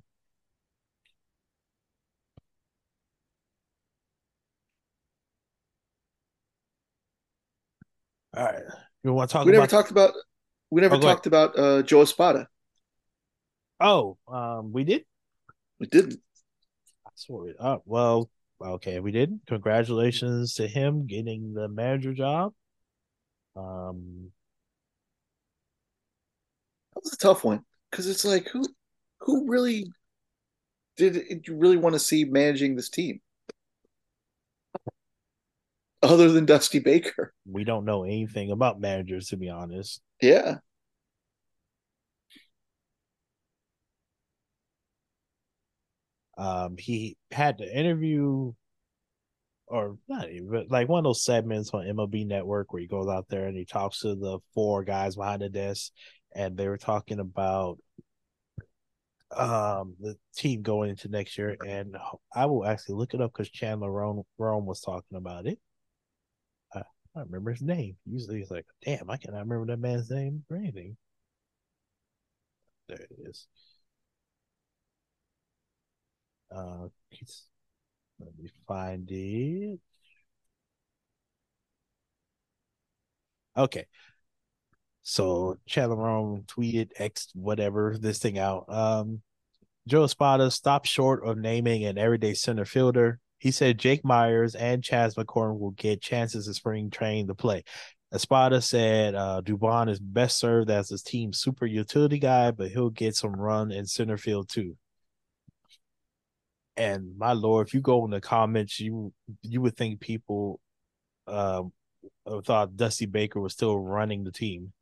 All right. You want to talk We never about talked about we never oh go ahead. talked about Joe Espada. Oh, we did? We didn't. I swore it. Oh, well, okay, we did. Congratulations to him getting the manager job. Um That was a tough one because it's like who really did you really want to see managing this team other than Dusty Baker? we don't know anything about managers to be honest. Yeah. He had the interview or not even, but like one of those segments on MLB Network where he goes out there and he talks to the four guys behind the desk, and they were talking about the team going into next year. And I will actually look it up because Chandler Rome was talking about it. I remember his name. Usually he's like, damn, I cannot remember that man's name or anything. There it is. Uh, let me find it. Okay. So Chandler tweeted X whatever this thing out. Joe Espada stopped short of naming an everyday center fielder. He said Jake Myers and Chas McCorn will get chances in spring training to play. Espada said Dubon is best served as his team's super utility guy, but he'll get some run in center field too. And my lord, if you go in the comments, you would think people um, thought Dusty Baker was still running the team.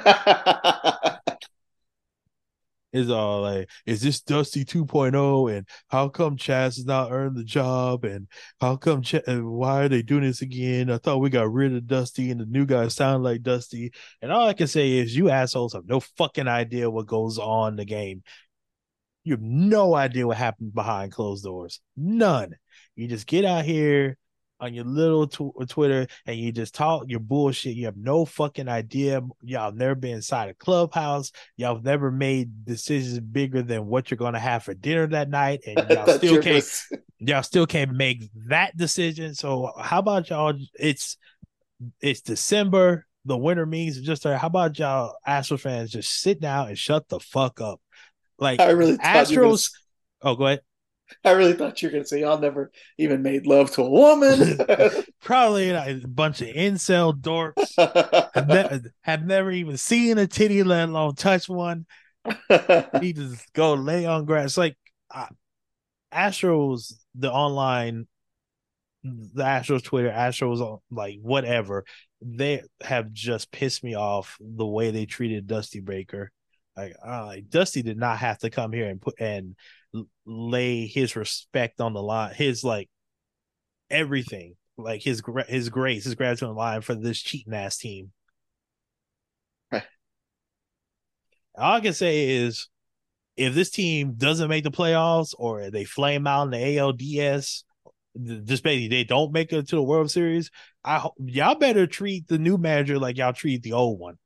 Is all like, is this Dusty 2.0? And how come Chas has not earned the job? And how come why are they doing this again? I thought we got rid of Dusty and the new guy sound like Dusty. And all I can say is you assholes have no fucking idea what goes on in the game. You have no idea what happens behind closed doors. None. You just get out here on your little Twitter and you just talk your bullshit. You have no fucking idea. Y'all never been inside a clubhouse. Y'all never made decisions bigger than what you're gonna have for dinner that night, and I thought you were gonna say, y'all still can't make that decision. So how about y'all? It's December. The winter means just how about y'all Astros fans just sit down and shut the fuck up? Like I really thought you were gonna Astros. Oh, go ahead. I really thought you were gonna say y'all never even made love to a woman. Probably a bunch of incel dorks have never even seen a titty, let alone touch one. He just go lay on grass. Like uh, Astros, the online, the Astros Twitter, Astros like whatever. They have just pissed me off the way they treated Dusty Baker. Like Dusty did not have to come here and put and lay his respect on the line. His like everything, like his grace, his gratitude on the line for this cheating ass team. Right. All I can say is if this team doesn't make the playoffs or they flame out in the ALDS, just basically they don't make it to the World Series, y'all better treat the new manager like y'all treat the old one.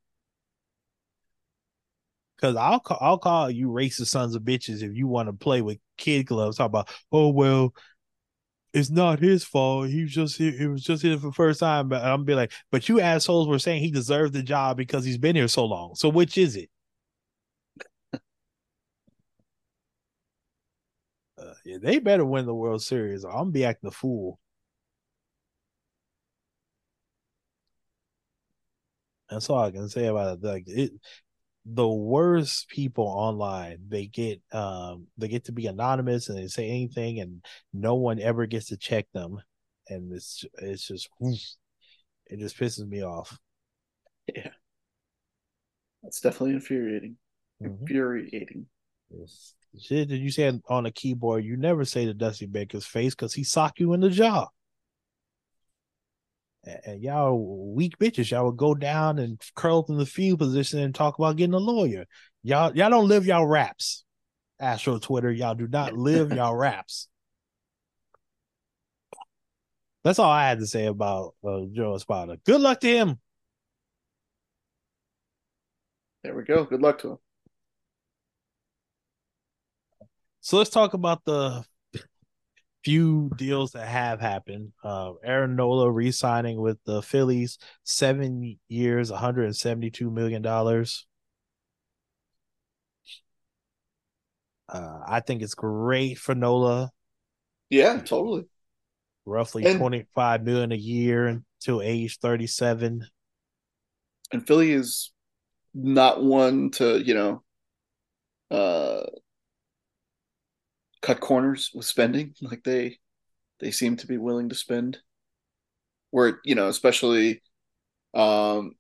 Because I'll call you racist sons of bitches if you want to play with kid gloves. Talk about, oh well, it's not his fault. He was just here. He was just here for the first time. But I'm be like, but you assholes were saying he deserved the job because he's been here so long. So which is it? Yeah, they better win the World Series. I'm gonna be acting a fool. That's all I can say about it. Like the worst people online, they get to be anonymous and they say anything, and no one ever gets to check them, and it's just it just pisses me off. Yeah, that's definitely infuriating. Mm-hmm. Infuriating. Yes. Shit that you said on a keyboard, you never say to Dusty Baker's face because he sock you in the jaw. And y'all weak bitches, y'all would go down and curl up in the field position and talk about getting a lawyer. Y'all don't live y'all raps. Astro Twitter, y'all do not live y'all raps. That's all I had to say about Joe Espada. Good luck to him. There we go. Good luck to him. So let's talk about the few deals that have happened. Aaron Nola re-signing with the Phillies, 7 years, $172 million. I think it's great for Nola. Yeah, totally. Roughly And 25 million a year until age 37. Philly is not one to, uh cut corners with spending. Like they seem to be willing to spend where, especially um,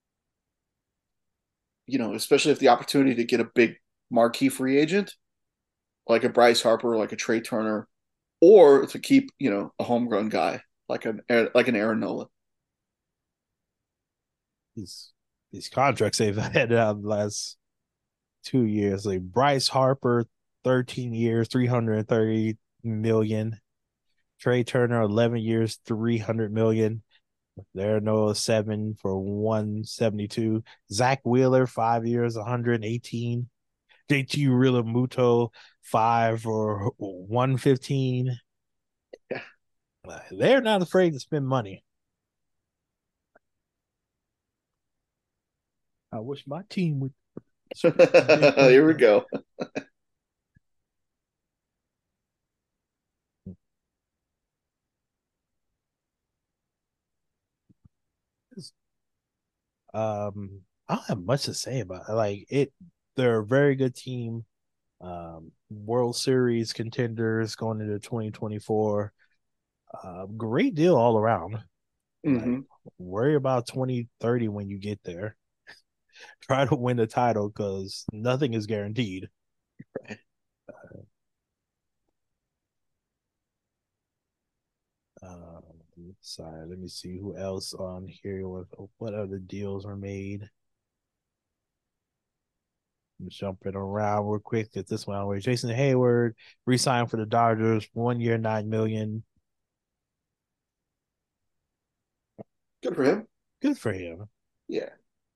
especially if the opportunity to get a big marquee free agent like a Bryce Harper, like a Trey Turner, or to keep, a homegrown guy like an Aaron Nola. These contracts they've had out the last 2 years. Like Bryce Harper, 13 years, 330 million. Trey Turner, 11 years, 300 million. There are no 7 for 172. Zach Wheeler, 5 years, 118. JT Realmuto, 5 for 115. Yeah. They're not afraid to spend money. I wish my team would spend some big like Here we that. go. I don't have much to say about it. Like it. They're a very good team. World Series contenders going into 2024. Great deal all around. Like, Hmm. worry about 2030 when you get there. Try to win the title because nothing is guaranteed. Right. Um, Sorry, let me see who else on here. What other deals are made? I'm jumping around real quick. Get this one where Jason Hayward re-signed for the Dodgers, 1 year, 9 million. Good for him. Good for him. Yeah.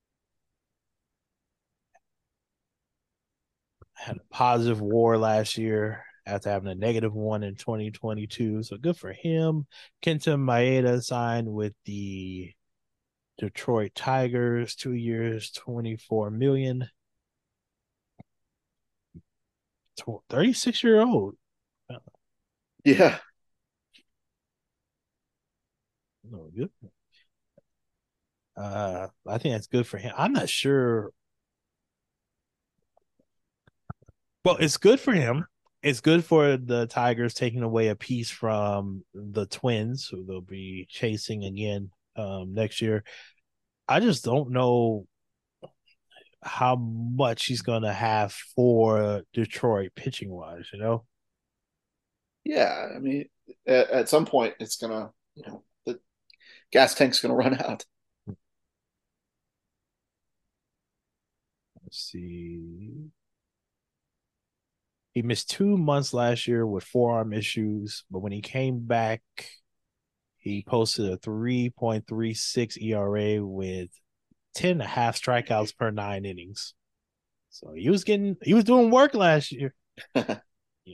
Had a positive WAR last year after having a negative one in 2022. So good for him. Kenta Maeda signed with the Detroit Tigers, 2 years, 24 million. 36-year old. Yeah. No, good. I think that's good for him. I'm not sure. Well, it's good for him. It's good for the Tigers taking away a piece from the Twins, who they'll be chasing again next year. I just don't know how much he's going to have for Detroit pitching wise, you know? Yeah. I mean, at some point, it's gonna, the gas tank's gonna run out. Let's see. He missed 2 months last year with forearm issues, but when he came back, he posted a 3.36 ERA with 10 and a half strikeouts per 9 innings. So he was doing work last year. Yeah.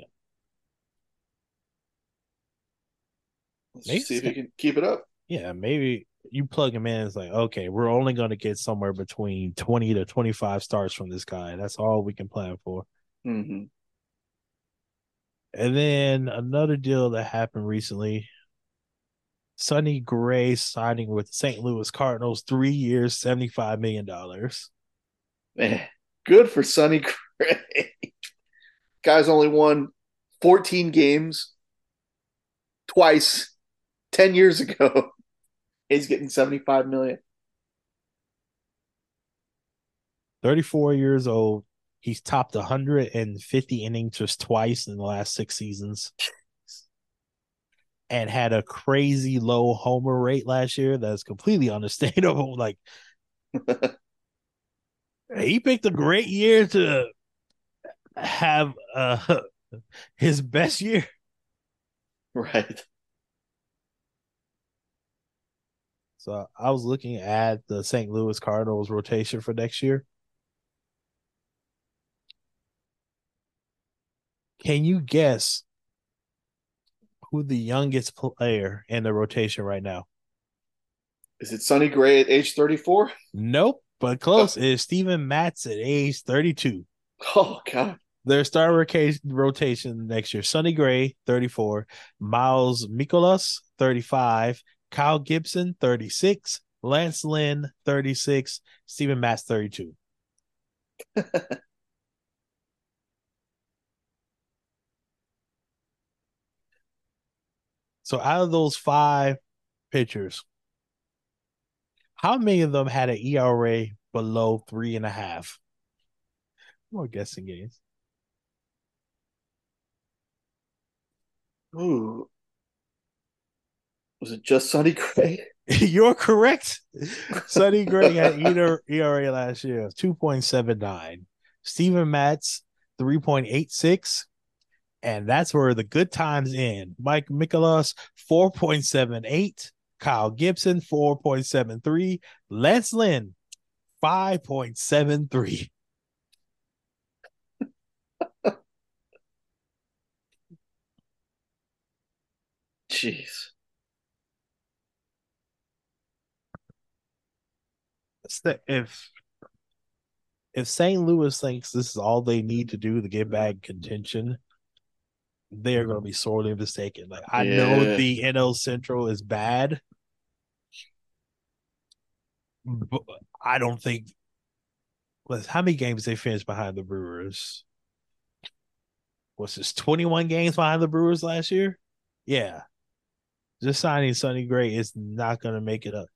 Let's Maybe just see if he can keep it up. yeah, maybe you plug him in. It's like, okay, we're only going to get somewhere between 20 to 25 starts from this guy. That's all we can plan for. Hmm. And then another deal that happened recently, Sonny Gray signing with St. Louis Cardinals, 3 years, $75 million. Man, good for Sonny Gray. Guy's only won 14 games twice 10 years ago. He's getting 75 million. 34 years old. He's topped 150 innings just twice in the last 6 seasons and had a crazy low homer rate last year. That's completely understandable. Like, he picked a great year to have his best year. Right. So I was looking at the St. Louis Cardinals rotation for next year. Can you guess who the youngest player in the rotation right now? Is it Sonny Gray at age 34? Nope, but close. Is Steven Matz at age 32. Oh God. Their star rotation next year: Sonny Gray, 34, Miles Mikolas, 35, Kyle Gibson, 36, Lance Lynn, 36, Steven Matz, 32. So out of those five pitchers, how many of them had an ERA below 3.5? More guessing games. Ooh, was it just Sonny Gray? You're correct. Sonny Gray had ERA last year of 2.79. Steven Matz, 3.86. And that's where the good times end. Mike Mikolas, 4.78. Kyle Gibson, 4.73. Lance Lynn, 5.73. Jeez. If St. Louis thinks this is all they need to do to get back contention, they are going to be sorely mistaken. Like, I know Yeah. the NL Central is bad, but I don't think. How many games they finished behind the Brewers? Was this 21 games behind the Brewers last year? Yeah. Just signing Sonny Gray is not going to make it up.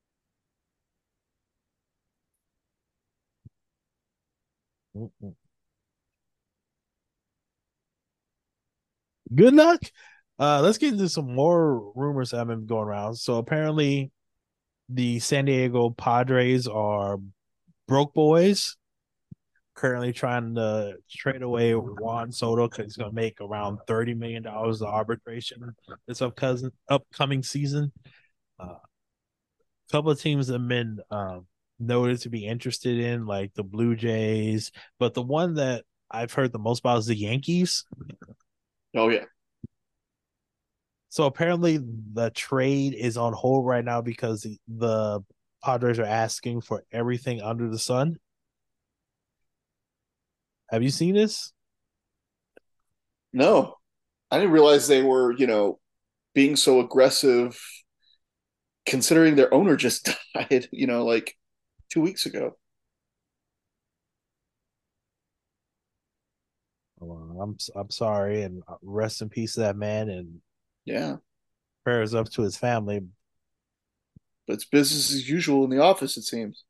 Good luck. Let's get into some more rumors that have been going around. So apparently, the San Diego Padres are broke boys, currently trying to trade away Juan Soto because he's going to make around $30 million of arbitration this upcoming season. A couple of teams have been noted to be interested in, like the Blue Jays, but the one that I've heard the most about is the Yankees. Oh yeah. So apparently the trade is on hold right now because the Padres are asking for everything under the sun. Have you seen this? No, I didn't realize they were, being so aggressive considering their owner just died, like 2 weeks ago. Well, I'm sorry, and rest in peace to that man, and Yeah. prayers up to his family. But it's business as usual in the office, it seems.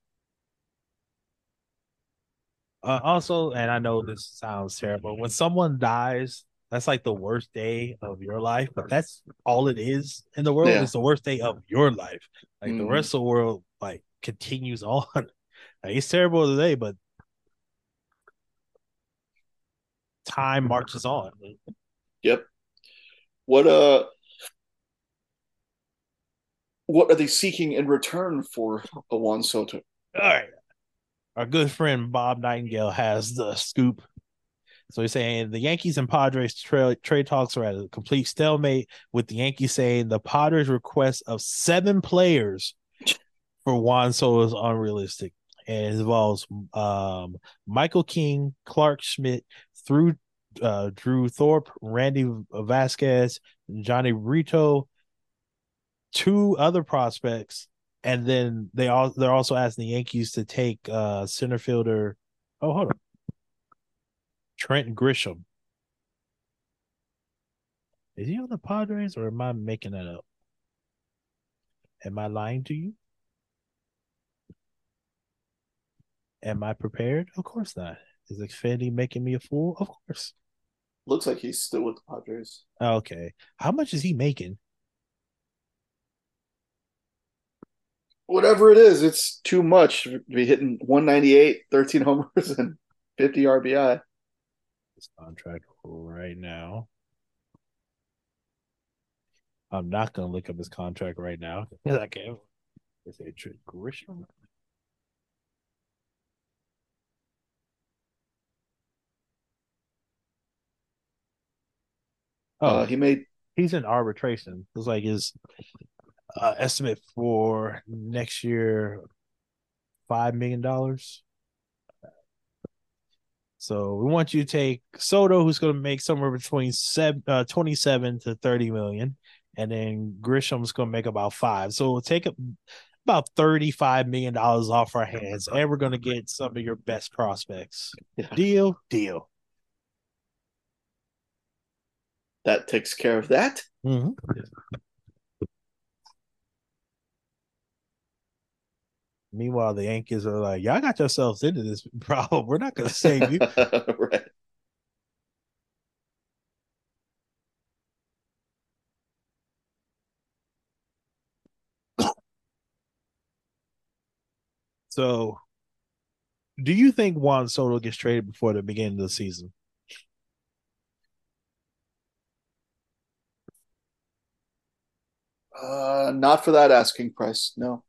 Also, and I know this sounds terrible, when someone dies, that's like the worst day of your life, but that's all it is in the world. Yeah. It's the worst day of your life. Like the Mm-hmm. rest of the world, like continues on. Like, it's terrible today, but time marches on. Yep. What are they seeking in return for a Juan Soto? All right. Our good friend Bob Nightingale has the scoop. So he's saying the Yankees and Padres trade talks are at a complete stalemate, with the Yankees saying the Padres' request of 7 players for Juan Soto is unrealistic. And it involves Michael King, Clark Schmidt, through Drew Thorpe, Randy Vasquez, Johnny Brito, two other prospects, and then they're also asking the Yankees to take center fielder. Oh, hold on, Trent Grisham. Is he on the Padres, or am I making that up? Am I lying to you? Am I prepared? Of course not. Is Xfinity making me a fool? Of course. Looks like he's still with the Padres. Okay. How much is he making? Whatever it is, it's too much to be hitting 198, 13 homers, and 50 RBI. His contract right now. I'm not gonna look up his contract right now. I can't. Is it Trent Grisham? Oh, He made he's in arbitration. It's like his estimate for next year $5 million. So we want you to take Soto, who's going to make somewhere between 27 to 30 million, and then Grisham's going to make about five. So we'll take about $35 million off our hands, and we're going to get some of your best prospects. yeah, Deal, deal. that takes care of that. Mm-hmm. Meanwhile, the Yankees are like, y'all got yourselves into this problem. We're not going to save you. Right. So, do you think Juan Soto gets traded before the beginning of the season? Not for that asking price. No.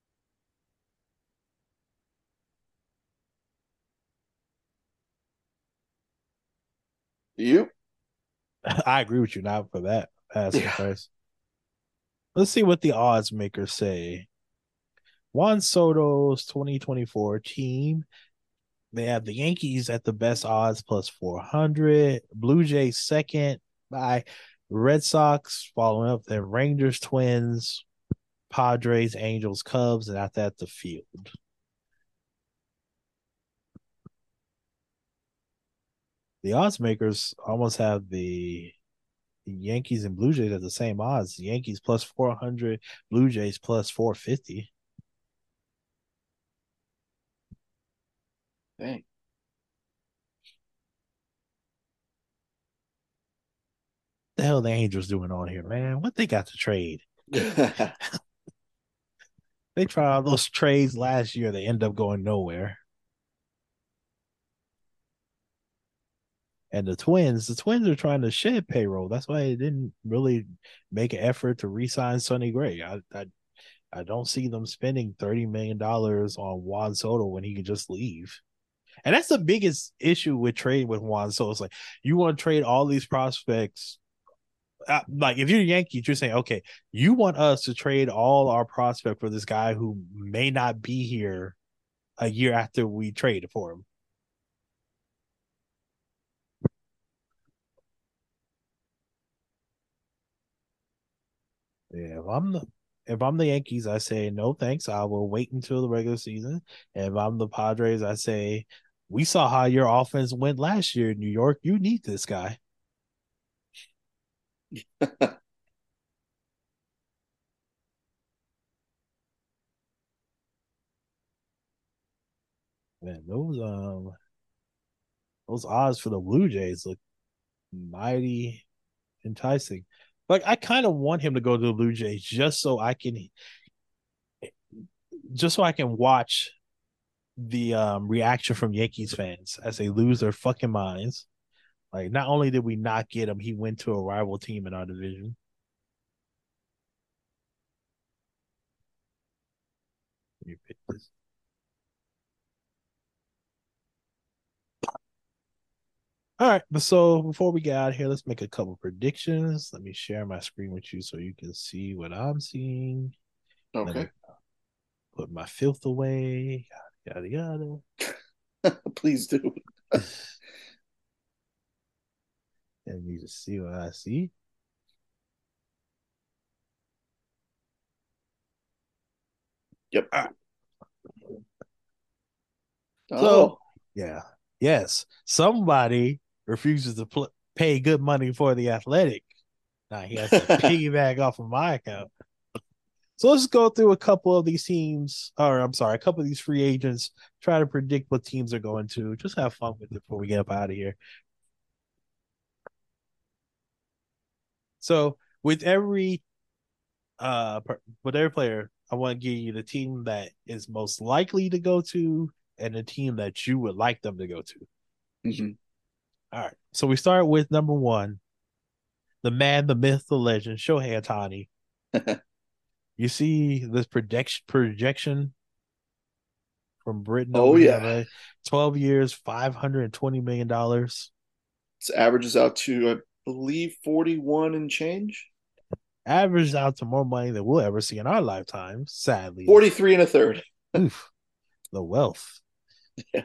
You? I agree with you, not for that asking Yeah. price. Let's see what the odds makers say. Juan Soto's 2024 team. They have the Yankees at the best odds plus 400, Blue Jays second by Red Sox, following up, then Rangers, Twins, Padres, Angels, Cubs, and after that, the field. The odds makers almost have the Yankees and Blue Jays at the same odds. The Yankees plus 400, Blue Jays plus 450. Dang. The hell the Angels doing on here, man? What they got to trade? They tried all those trades last year. They end up going nowhere. And the Twins are trying to shed payroll. That's why they didn't really make an effort to re-sign Sonny Gray. I don't see them spending $30 million on Juan Soto when he could just leave. And that's the biggest issue with trading with Juan Soto. It's like you want to trade all these prospects. Like if you're Yankees, you're saying, okay, you want us to trade all our prospect for this guy who may not be here a year after we traded for him. Yeah, if I'm the Yankees, I say no thanks. I will wait until the regular season. And if I'm the Padres, I say we saw how your offense went last year in New York. You need this guy. Man, those odds for the Blue Jays look mighty enticing. Like I kind of want him to go to the Blue Jays just so I can watch the reaction from Yankees fans as they lose their fucking minds. Like not only did we not get him, he went to a rival team in our division. Let me pick this. All right, but so before we get out of here, let's make a couple predictions. Let me share my screen with you so you can see what I'm seeing. Let Okay. me put my filth away. Yada yada. Please do. Let me just see what I see. Yep. All right. So Oh. yeah, yes, somebody refuses to pay good money for the Athletic. Now he has to piggyback off of my account. So let's go through a couple of these teams, or I'm sorry, a couple of these free agents, try to predict what teams are going to. Just have fun with it before we get up out of here. So with every player, I want to give you the team that is most likely to go to and the team that you would like them to go to. Mm-hmm. All right. So we start with number one, the man, the myth, the legend, Shohei Ohtani. You see this projection from Britain Oh over here, yeah, right? 12 years, $520 million. it averages out to, I believe, 41 and change. Averaged out to more money than we'll ever see in our lifetime, sadly. 43 and a third. Oof, the wealth. Yeah.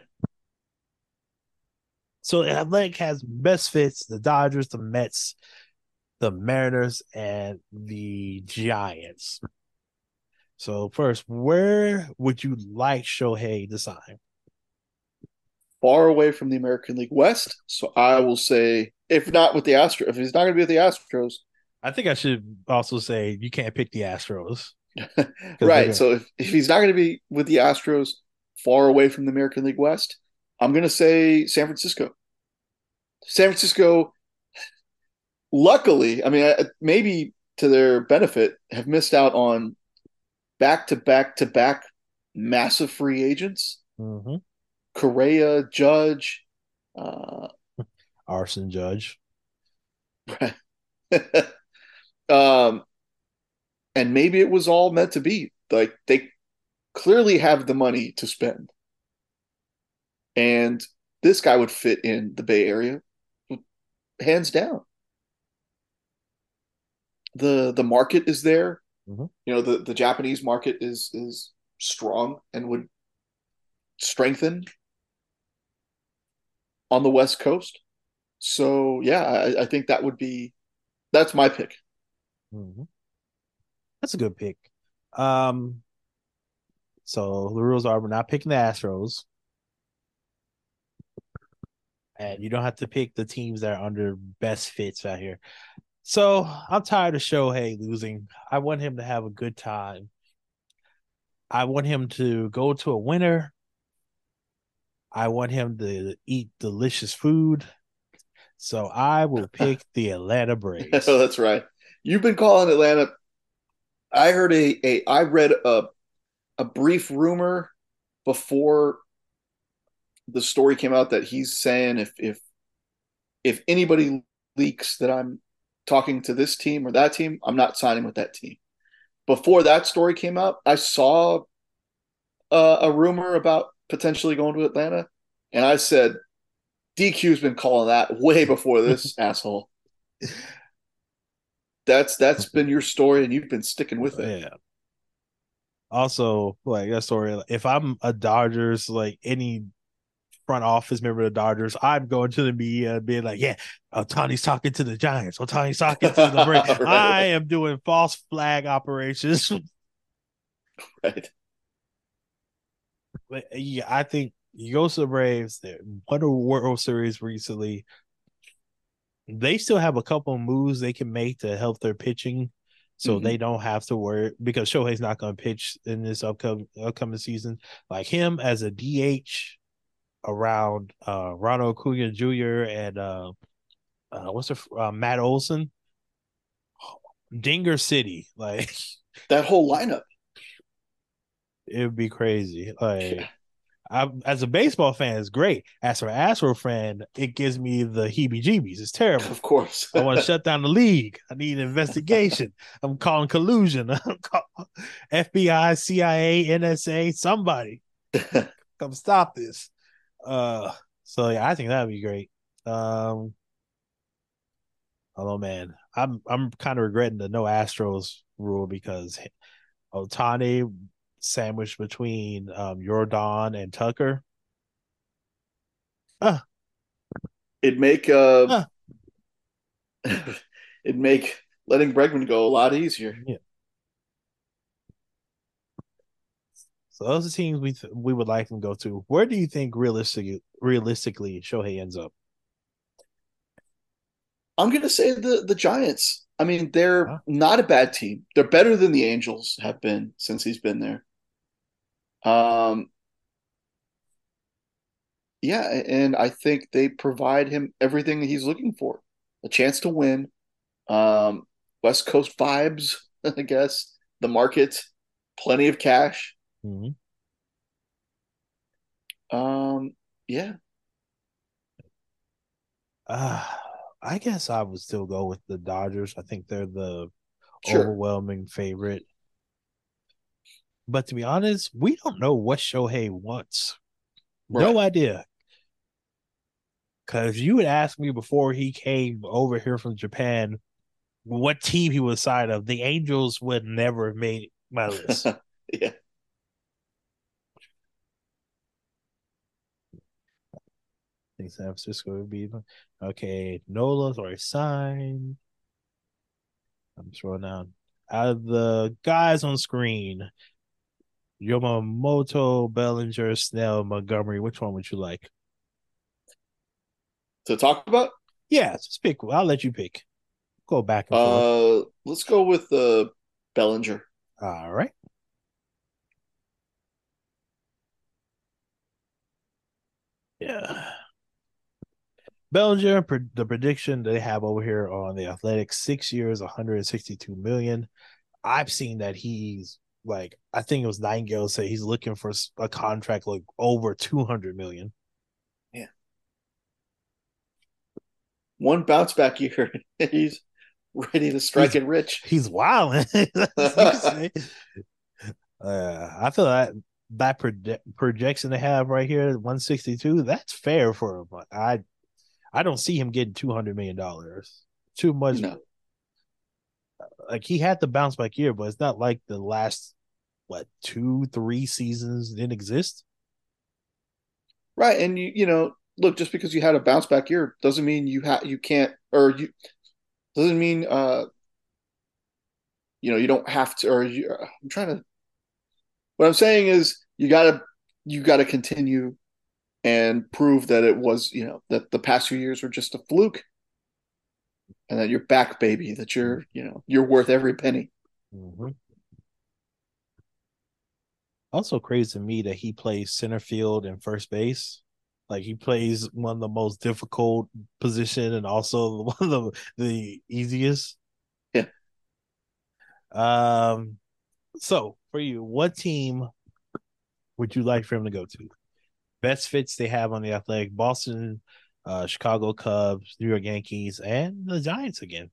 So the Atlantic has best fits the Dodgers, the Mets, the Mariners, and the Giants. So first, where would you like Shohei to sign? Far away from the American League West. So I will say, if not with the Astros, if he's not going to be with the Astros, I think I should also say you can't pick the Astros because they're right. gonna. So if he's not going to be with the Astros, far away from the American League West, I'm going to say San Francisco. San Francisco, luckily, I mean, maybe to their benefit, have missed out on back to back to back massive free agents. Mm-hmm. Correa, Judge, uh, Arson Judge. um, and maybe it was all meant to be. Like they clearly have the money to spend, and this guy would fit in the Bay Area, hands down. The market is there. Mm-hmm. You know, the Japanese market is strong and would strengthen on the West Coast. So yeah, I think that's my pick. Mm-hmm. That's a good pick. Um, so the rules are we're not picking the Astros, and you don't have to pick the teams that are under best fits out here. So I'm tired of Shohei losing. I want him to have a good time. I want him to go to a winner. I want him to eat delicious food. So I will pick the Atlanta Braves. That's right. You've been calling Atlanta. I read a brief rumor before the story came out that he's saying if anybody leaks that I'm talking to this team or that team, I'm not signing with that team. Before that story came out, I saw a rumor about potentially going to Atlanta, and I said DQ's been calling that way before this asshole. That's been your story, and you've been sticking with it. Yeah. Also, like that story, if I'm a Dodgers, like any front office member of the Dodgers, I'm going to the media and being like, yeah, Otani's talking to the Giants. Otani's talking to the Braves. Right, I right, am doing false flag operations. right. But yeah, I think you go to the Braves, they won a World Series recently. They still have a couple of moves they can make to help their pitching. So Mm-hmm. they don't have to worry because Shohei's not going to pitch in this upcoming season. Like him as a DH around Ronald Acuna Jr. and Matt Olson, Dinger City, like That whole lineup. it would be crazy. Yeah, Like I, as a baseball fan, it's great. As for Astro fan, it gives me the heebie-jeebies. It's terrible. of course. I want to shut down the league. I need an investigation. I'm calling collusion. I'm calling FBI, CIA, NSA, somebody come stop this. Uh, so yeah, I think that'd be great. Um, oh man, I'm kind of regretting the no Astros rule because Otani sandwiched between Jordan and Tucker. Uh, it'd make uh, it'd make letting Bregman go a lot easier. yeah. So those are teams we would like them to go to. Where do you think realistically Shohei ends up? I'm gonna say the Giants. I mean, they're Huh? not a bad team. They're better than the Angels have been since he's been there. Um, yeah, and I think they provide him everything that he's looking for. A chance to win, um, West Coast vibes, I guess, the market, plenty of cash. Mm-hmm. Um, yeah, Uh, I guess I would still go with the Dodgers. I think they're the sure. overwhelming favorite. But to be honest, we don't know what Shohei wants. Right. No idea. Because you would ask me before he came over here from Japan what team he was side of. The Angels would never have made my list. Yeah. I think San Francisco would be okay. Nola's already signed. I'm scrolling down. Out of the guys on screen, Yamamoto, Bellinger, Snell, Montgomery. Which one would you like? To talk about, Yeah, just pick. I'll let you pick. Go back and forth. let's go with Bellinger. All right. Yeah. Bellinger, the prediction they have over here on the Athletics, 6 years, 162 million. I've seen that he's like, I think it was Nightingale say he's looking for a contract like over 200 million. Yeah. One bounce back year, he's ready to strike He's it rich. he's wild. I feel that projection they have right here, 162, that's fair for him. I don't see him getting $200 million. Too much. No. Like he had the bounce back year, but it's not like the last what 2, 3 seasons didn't exist. Right. And look, just because you had a bounce back year doesn't mean you can't, or you doesn't mean you don't have to, or I'm trying to, what I'm saying is you gotta continue and prove that it was, that the past few years were just a fluke, and that you're back, baby, that you're worth every penny. Mm-hmm. Also crazy to me that he plays center field and first base. Like he plays one of the most difficult position and also one of the easiest. Yeah. Um. So for you, what team would you like for him to go to? Best fits they have on the Athletic: Boston, Chicago Cubs, New York Yankees, and the Giants again.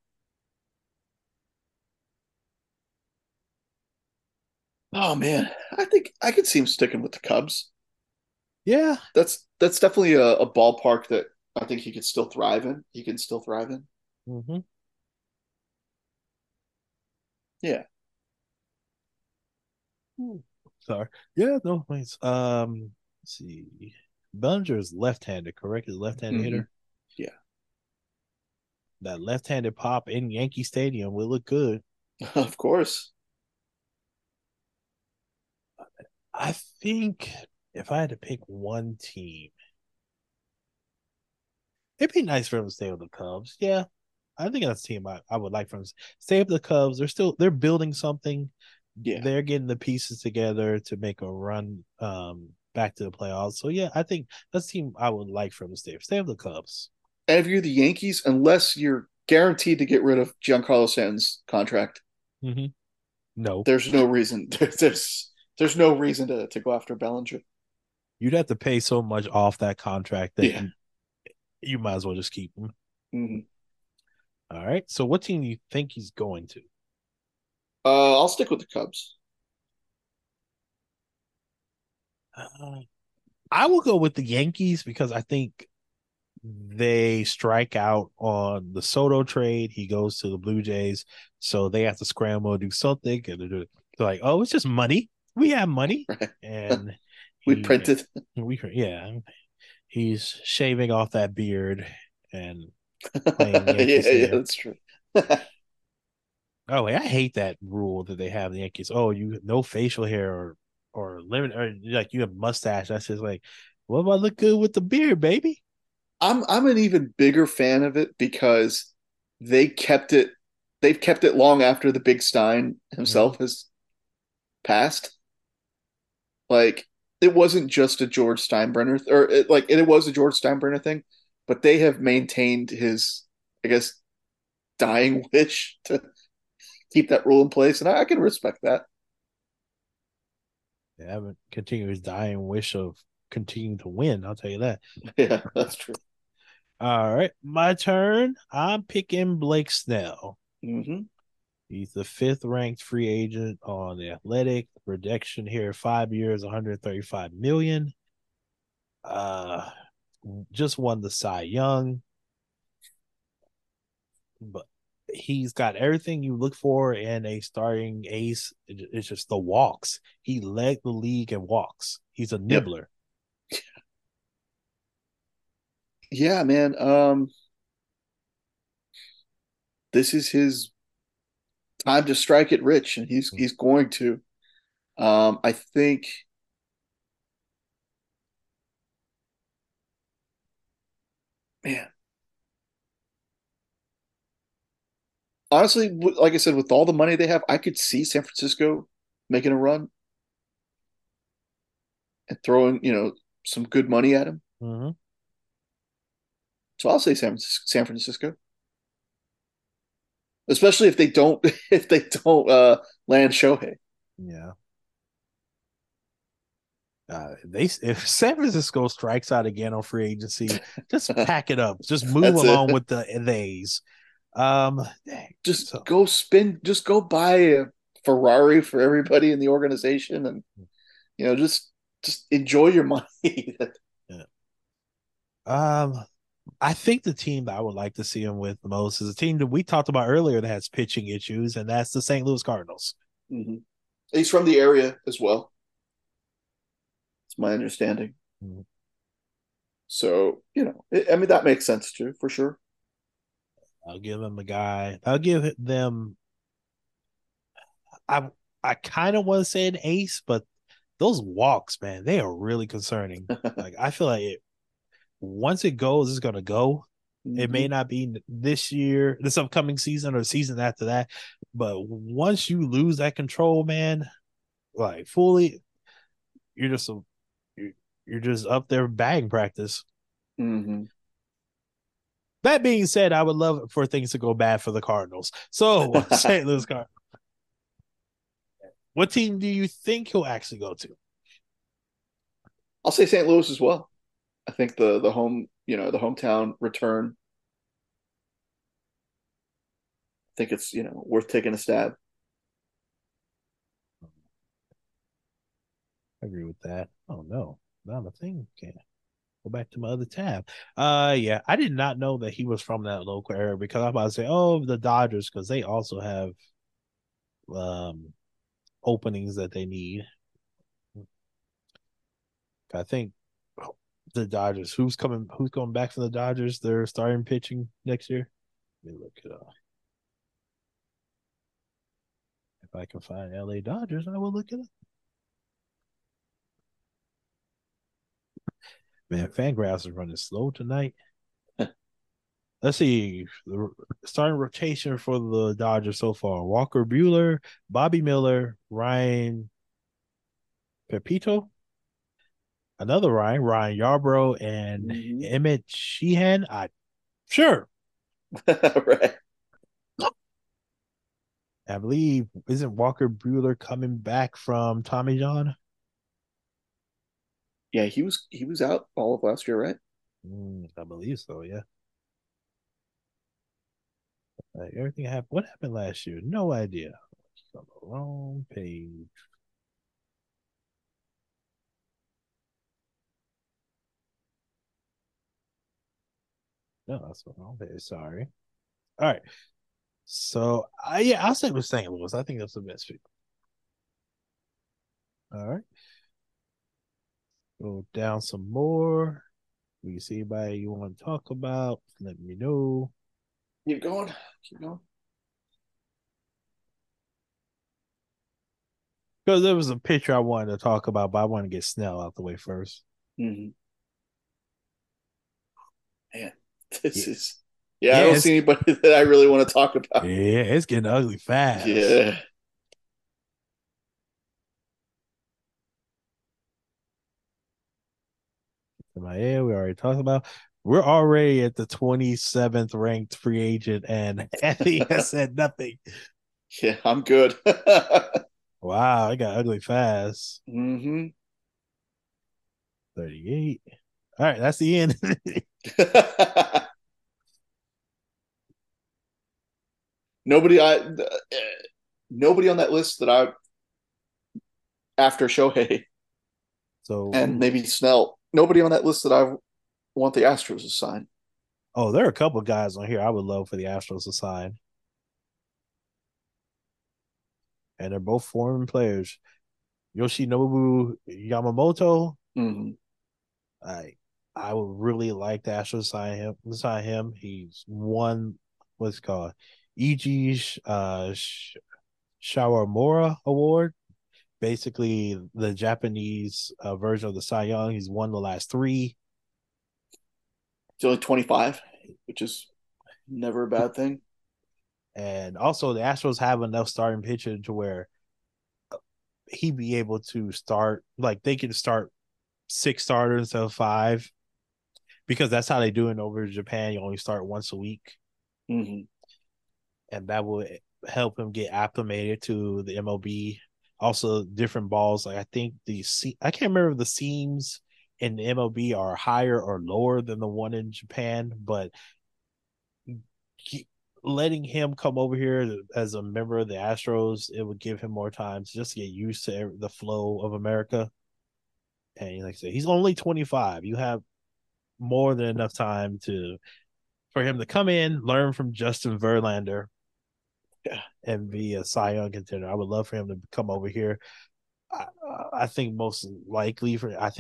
Oh man, I think I could see him sticking with the Cubs. Yeah. That's definitely a ballpark that I think he could still thrive in. He can still thrive in. Mm-hmm. Yeah. Sorry. Yeah. No. Thanks. Let's see. Bellinger is left-handed, correct? He's a left-handed Hmm. hitter. Yeah. That left-handed pop in Yankee Stadium will look good. Of course. I think if I had to pick one team, it'd be nice for him to stay with the Cubs. Yeah, I think that's a team I would like for him to stay with the Cubs. They're building something. Yeah. They're getting the pieces together to make a run back to the playoffs. So yeah, I think that's a team I would like for him to stay with the Cubs. And if you're the Yankees, unless you're guaranteed to get rid of Giancarlo Stanton's contract, Mm-hmm. No, there's no reason. There's no reason to go after Bellinger. you'd have to pay so much off that contract that Yeah. you might as well just keep him. Hmm. All right. So what team do you think he's going to? I'll stick with the Cubs. Uh, I will go with the Yankees because I think they strike out on the Soto trade. He goes to the Blue Jays, so they have to scramble do something, and they're like, "Oh, it's just money. We have money," Right. and We he, printed. yeah, he's shaving off that beard and playing Yeah, Yankee yeah, Stadium. that's true. Oh, I hate that rule that they have the Yankees. Oh, you no facial hair or limit or like you have mustache. That's just like, well, I look good with the beard, baby. I'm an even bigger fan of it because they kept it they've kept it long after the big Stein Mm-hmm. himself has passed. Like it wasn't just a George Steinbrenner or it was a George Steinbrenner thing, but they have maintained his, I guess, dying wish to keep that rule in place, and I can respect that. They haven't continued his dying wish of continuing to win. I'll tell you that. Yeah, that's true. All right, my turn. I'm picking Blake Snell. Hmm. He's the fifth ranked free agent on the Athletic. Projection here 5 years, 135 million. Uh, just won the Cy Young, but he's got everything you look for in a starting ace. It's just the walks. He led the league in walks. He's a Yep. nibbler. Yeah, man. This is his time to strike it rich, and he's going to. I think, man, honestly, like I said, with all the money they have, I could see San Francisco making a run and throwing, some good money at him. Mm-hmm. So I'll say San Francisco, especially if they don't if they don't land Shohei. Yeah. They if San Francisco strikes out again on free agency, just pack it up. Just move That's it. along with the theys. Dang. Just So go spin. Just go buy a Ferrari for everybody in the organization, and just enjoy your money. yeah. Um, I think the team that I would like to see him with the most is a team that we talked about earlier that has pitching issues, and that's the St. Louis Cardinals. Mm-hmm. He's from the area as well. It's my understanding. Mm-hmm. So I mean that makes sense too, for sure. I'll give him a guy. I'll give them. I I kind of want to say an ace, but those walks, man, they are really concerning. Like I feel like once it goes, it's gonna go. It may Mm-hmm. not be this year, this upcoming season, or season after that, but once you lose that control, man, like fully, you're just a, you're just up there batting practice. Mm-hmm. That being said, I would love for things to go bad for the Cardinals. So St. Louis Cardinals. What team do you think he'll actually go to? I'll say St. Louis as well. I think the home, the hometown return. I think it's worth taking a stab. I agree with that. Oh no, not a thing. Okay. Go back to my other tab. Yeah, I did not know that he was from that local area because I'm about to say, oh, the Dodgers, because they also have um openings that they need. I think the Dodgers. Who's coming? Who's going back from the Dodgers? They're starting pitching next year. Let me look it up. If I can find LA Dodgers, I will look it up. Man, Fangraphs is running slow tonight. Let's see. The starting rotation for the Dodgers so far: Walker Bueller, Bobby Miller, Ryan Pepito, another Ryan Yarbrough, and Mm-hmm. Emmett Sheehan. I sure. Right. I believe isn't Walker Bueller coming back from Tommy John? Yeah, he was out all of last year, right? I believe so. Yeah. Everything happened. What happened last year? No idea. It's on the wrong page. No, that's the wrong page. Sorry. All right. So, yeah, I'll say with St. Louis. I think that's the best pick. All right. Go down some more. We see anybody you want to talk about? Let me know. Keep going. Keep going. Because there was a picture I wanted to talk about, but I want to get Snell out the way first. Mm-hmm. Man, this Yeah, is yeah. I yeah, don't see anybody that I really want to talk about. it's getting ugly fast. Yeah. In my head, we already talked about. We're already at the 27th ranked free agent, and Anthony has said nothing. Yeah, I'm good. Wow, it got ugly fast. Mm-hmm. 38. All right, that's the end. Nobody. nobody on that list that I after Shohei So, and maybe Snell. Nobody on that list that I want the Astros to sign. oh, there are a couple of guys on here I would love for the Astros to sign, and they're both foreign players. Yoshinobu Yamamoto, Mm-hmm. I I would really like the Astros sign him. He's won what's it called Ig Shawamura Award, basically the Japanese version of the Cy Young. He's won the last three. He's only 25, which is never a bad thing. And also, the Astros have enough starting pitcher to where he'd be able to start, like, they can start six starters instead of five because that's how they do it over in Japan. You only start once a week, Mm-hmm. and that will help him get acclimated to the MLB. Also, different balls. Like, I think I can't remember if the seams in the MLB are higher or lower than the one in Japan, but letting him come over here as a member of the Astros, it would give him more time to just get used to the flow of America. And like I said, he's only 25. You have more than enough time for him to come in, learn from Justin Verlander, Yeah. and be a Cy Young contender. I would love for him to come over here. I, I think most likely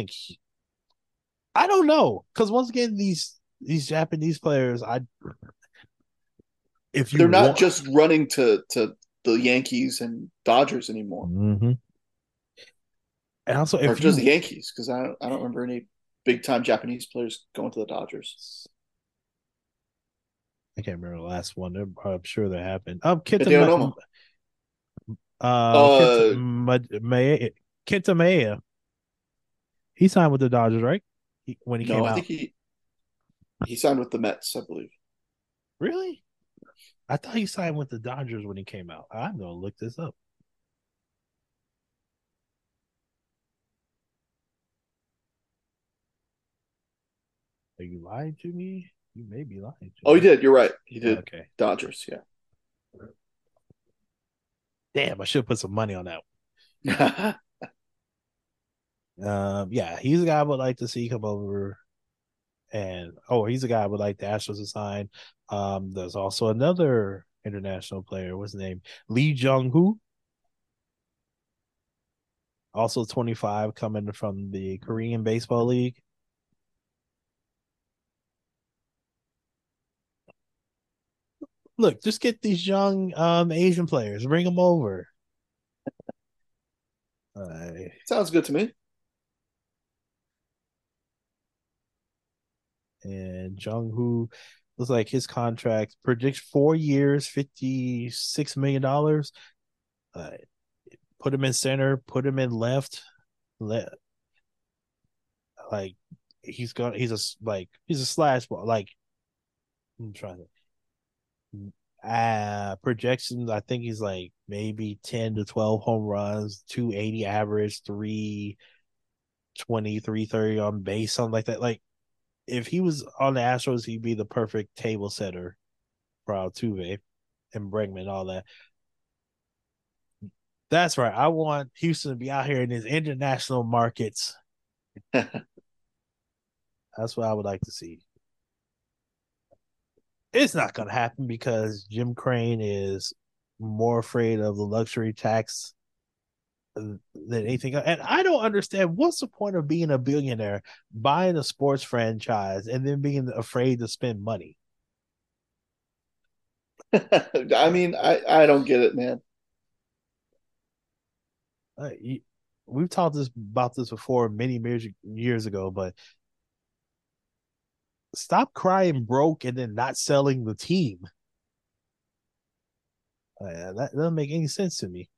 I don't know, because once again these Japanese players, I if you They're not want. just running to the Yankees and Dodgers anymore, Mm-hmm. And also, or if just the you, Yankees, because I don't remember any big time Japanese players going to the Dodgers. I can't remember the last one. I'm sure that happened. Hideo Nomo. Kenta, Uh, Kenta Maeda. He signed with the Dodgers, right? When he no, came I think out. he signed with the Mets, I believe. Really? I thought he signed with the Dodgers when he came out. I'm gonna look this up. Are you lying to me? You may be lying to Oh, he me. did. You're right. He did. Okay. Dodgers. Damn, I should put some money on that. Yeah. Yeah, he's a guy I would like to see come over. And he's a guy I would like the Astros to sign. There's also another international player. What's his name? Lee Jong Hoo, also 25, coming from the Korean Baseball League. Look, just get these young Asian players, bring them over. Uh, Sounds good to me. and Jung Hoo looks like his contract predicts 4 years, $56 million. Uh, put him in center, put him in left. Let like he's a slash ball. Like, I'm trying to projections. I think he's like maybe 10 to 12 home runs, 280 average, 320, 330 on base, something like that. Like, if he was on the Astros, he'd be the perfect table setter for Altuve and Bregman and all that. That's right. I want Houston to be out here in his international markets. That's what I would like to see. It's not going to happen because Jim Crane is more afraid of the luxury tax than anything else. And I don't understand what's the point of being a billionaire, buying a sports franchise, and then being afraid to spend money. I mean, I don't get it, man. Uh, we've talked about this before many years ago, but stop crying broke and then not selling the team. That doesn't make any sense to me.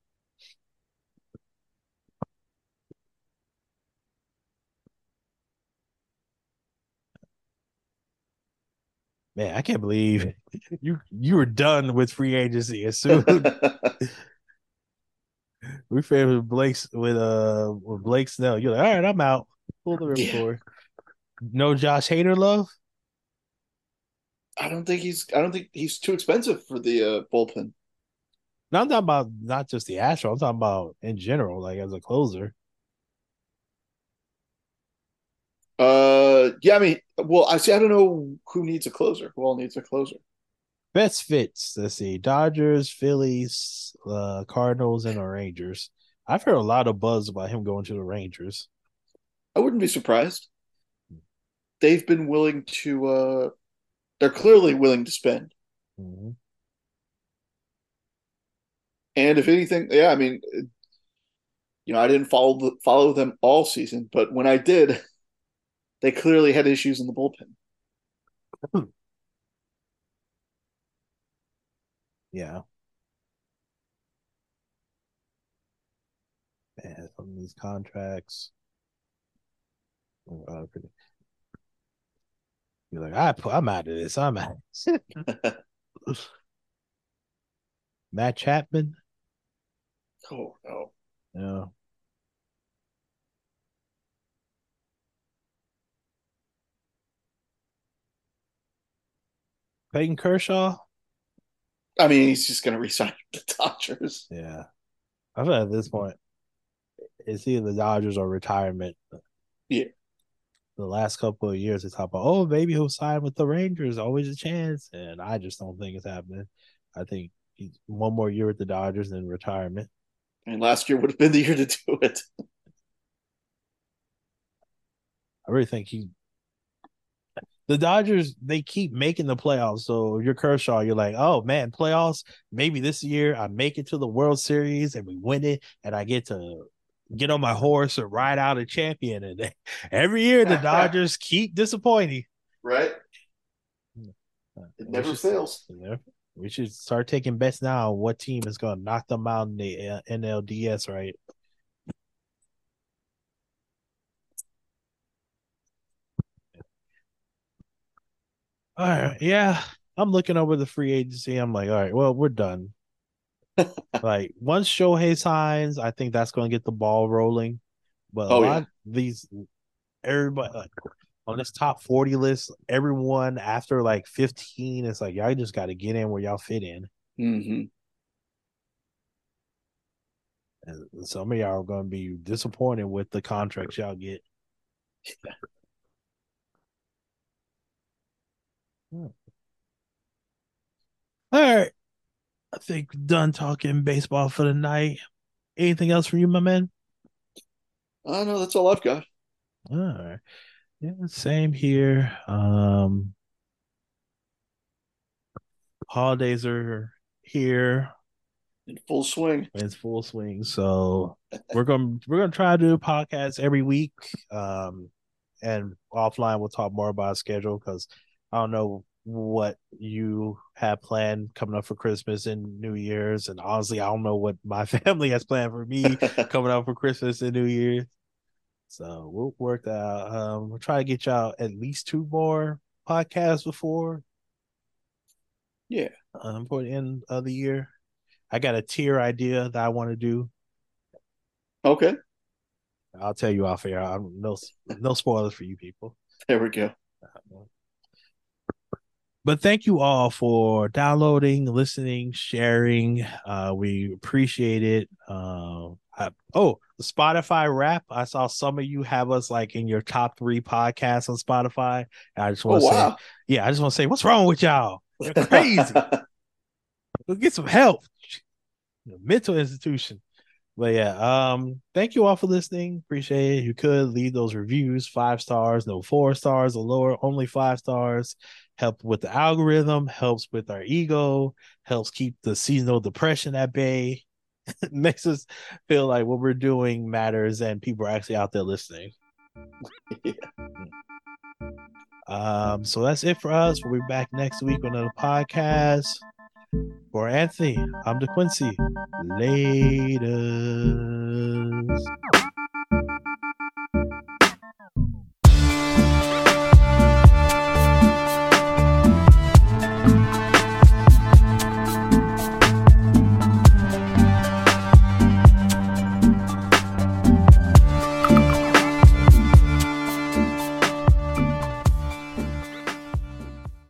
Man, I can't believe you were done with free agency as soon. We favored with Blake Snell. You're like, all right, I'm out. Pull the Yeah, ripcord. No Josh Hader love. I don't think he's too expensive for the bullpen. Now I'm talking about not just the Astro. I'm talking about in general, like as a closer. Yeah, I mean, well, I see. I don't know who needs a closer. Who all needs a closer? Best fits. Let's see: Dodgers, Phillies, Cardinals, and the Rangers. I've heard a lot of buzz about him going to the Rangers. I wouldn't be surprised. They've been willing to. They're clearly willing to spend. Mm-hmm. And if anything, yeah, I mean, I didn't follow them all season, but when I did, they clearly had issues in the bullpen. Yeah, man, some of these contracts. You're like, I'm out of this. I'm out. Matt Chapman. Oh no. Yeah. Peyton Kershaw. I mean, he's just going to resign with the Dodgers. Yeah. I feel at this point, it's either the Dodgers or retirement. Yeah. The last couple of years, they talk about, oh, maybe he'll sign with the Rangers. Always a chance. And I just don't think it's happening. I think he's one more year with the Dodgers and retirement. And last year would have been the year to do it. I really think the Dodgers, they keep making the playoffs. So if you're Kershaw, you're like, oh man, playoffs. Maybe this year I make it to the World Series and we win it, and I get to get on my horse and ride out a champion. And every year the Dodgers keep disappointing. Right? It never fails. We should start taking bets now. What team is going to knock them out in the NLDS, right? All right. Yeah. I'm looking over the free agency. I'm like, all right, well, we're done. Like, once Shohei signs, I think that's going to get the ball rolling. But a Oh lot yeah. of these, everybody, like, on this top 40 list, everyone after like 15, it's like, y'all just got to get in where y'all fit in. Mm-hmm. And some of y'all are going to be disappointed with the contracts y'all get. All right. I think we're done talking baseball for the night. Anything else from you, my man? I know that's all I've got. All right. Yeah, same here. Holidays are here. In full swing. It's full swing. So we're gonna try to do a podcast every week. And offline we'll talk more about schedule because I don't know what you have planned coming up for Christmas and New Year's. And honestly, I don't know what my family has planned for me coming up for Christmas and New Year's. So we'll work that out. We'll try to get y'all at least 2 more podcasts before Yeah. for the end of the year. I got a tier idea that I want to do. Okay. I'll tell you off air. No spoilers for you people. There we go. But thank you all for downloading, listening, sharing. We appreciate it. The Spotify rap. I saw some of you have us like in your top 3 podcasts on Spotify. And I just want to say, wow. yeah, I just want to say, what's wrong with y'all? You're crazy. Go get some help. Mental institution. But yeah, thank you all for listening. Appreciate it. You could leave those reviews, 5 stars, no 4 stars or lower, only 5 stars. Help with the algorithm, helps with our ego, helps keep the seasonal depression at bay. Makes us feel like what we're doing matters and people are actually out there listening. Yeah. So that's it for us. We'll be back next week with another podcast. For Anthony, I'm DeQuincy. Later.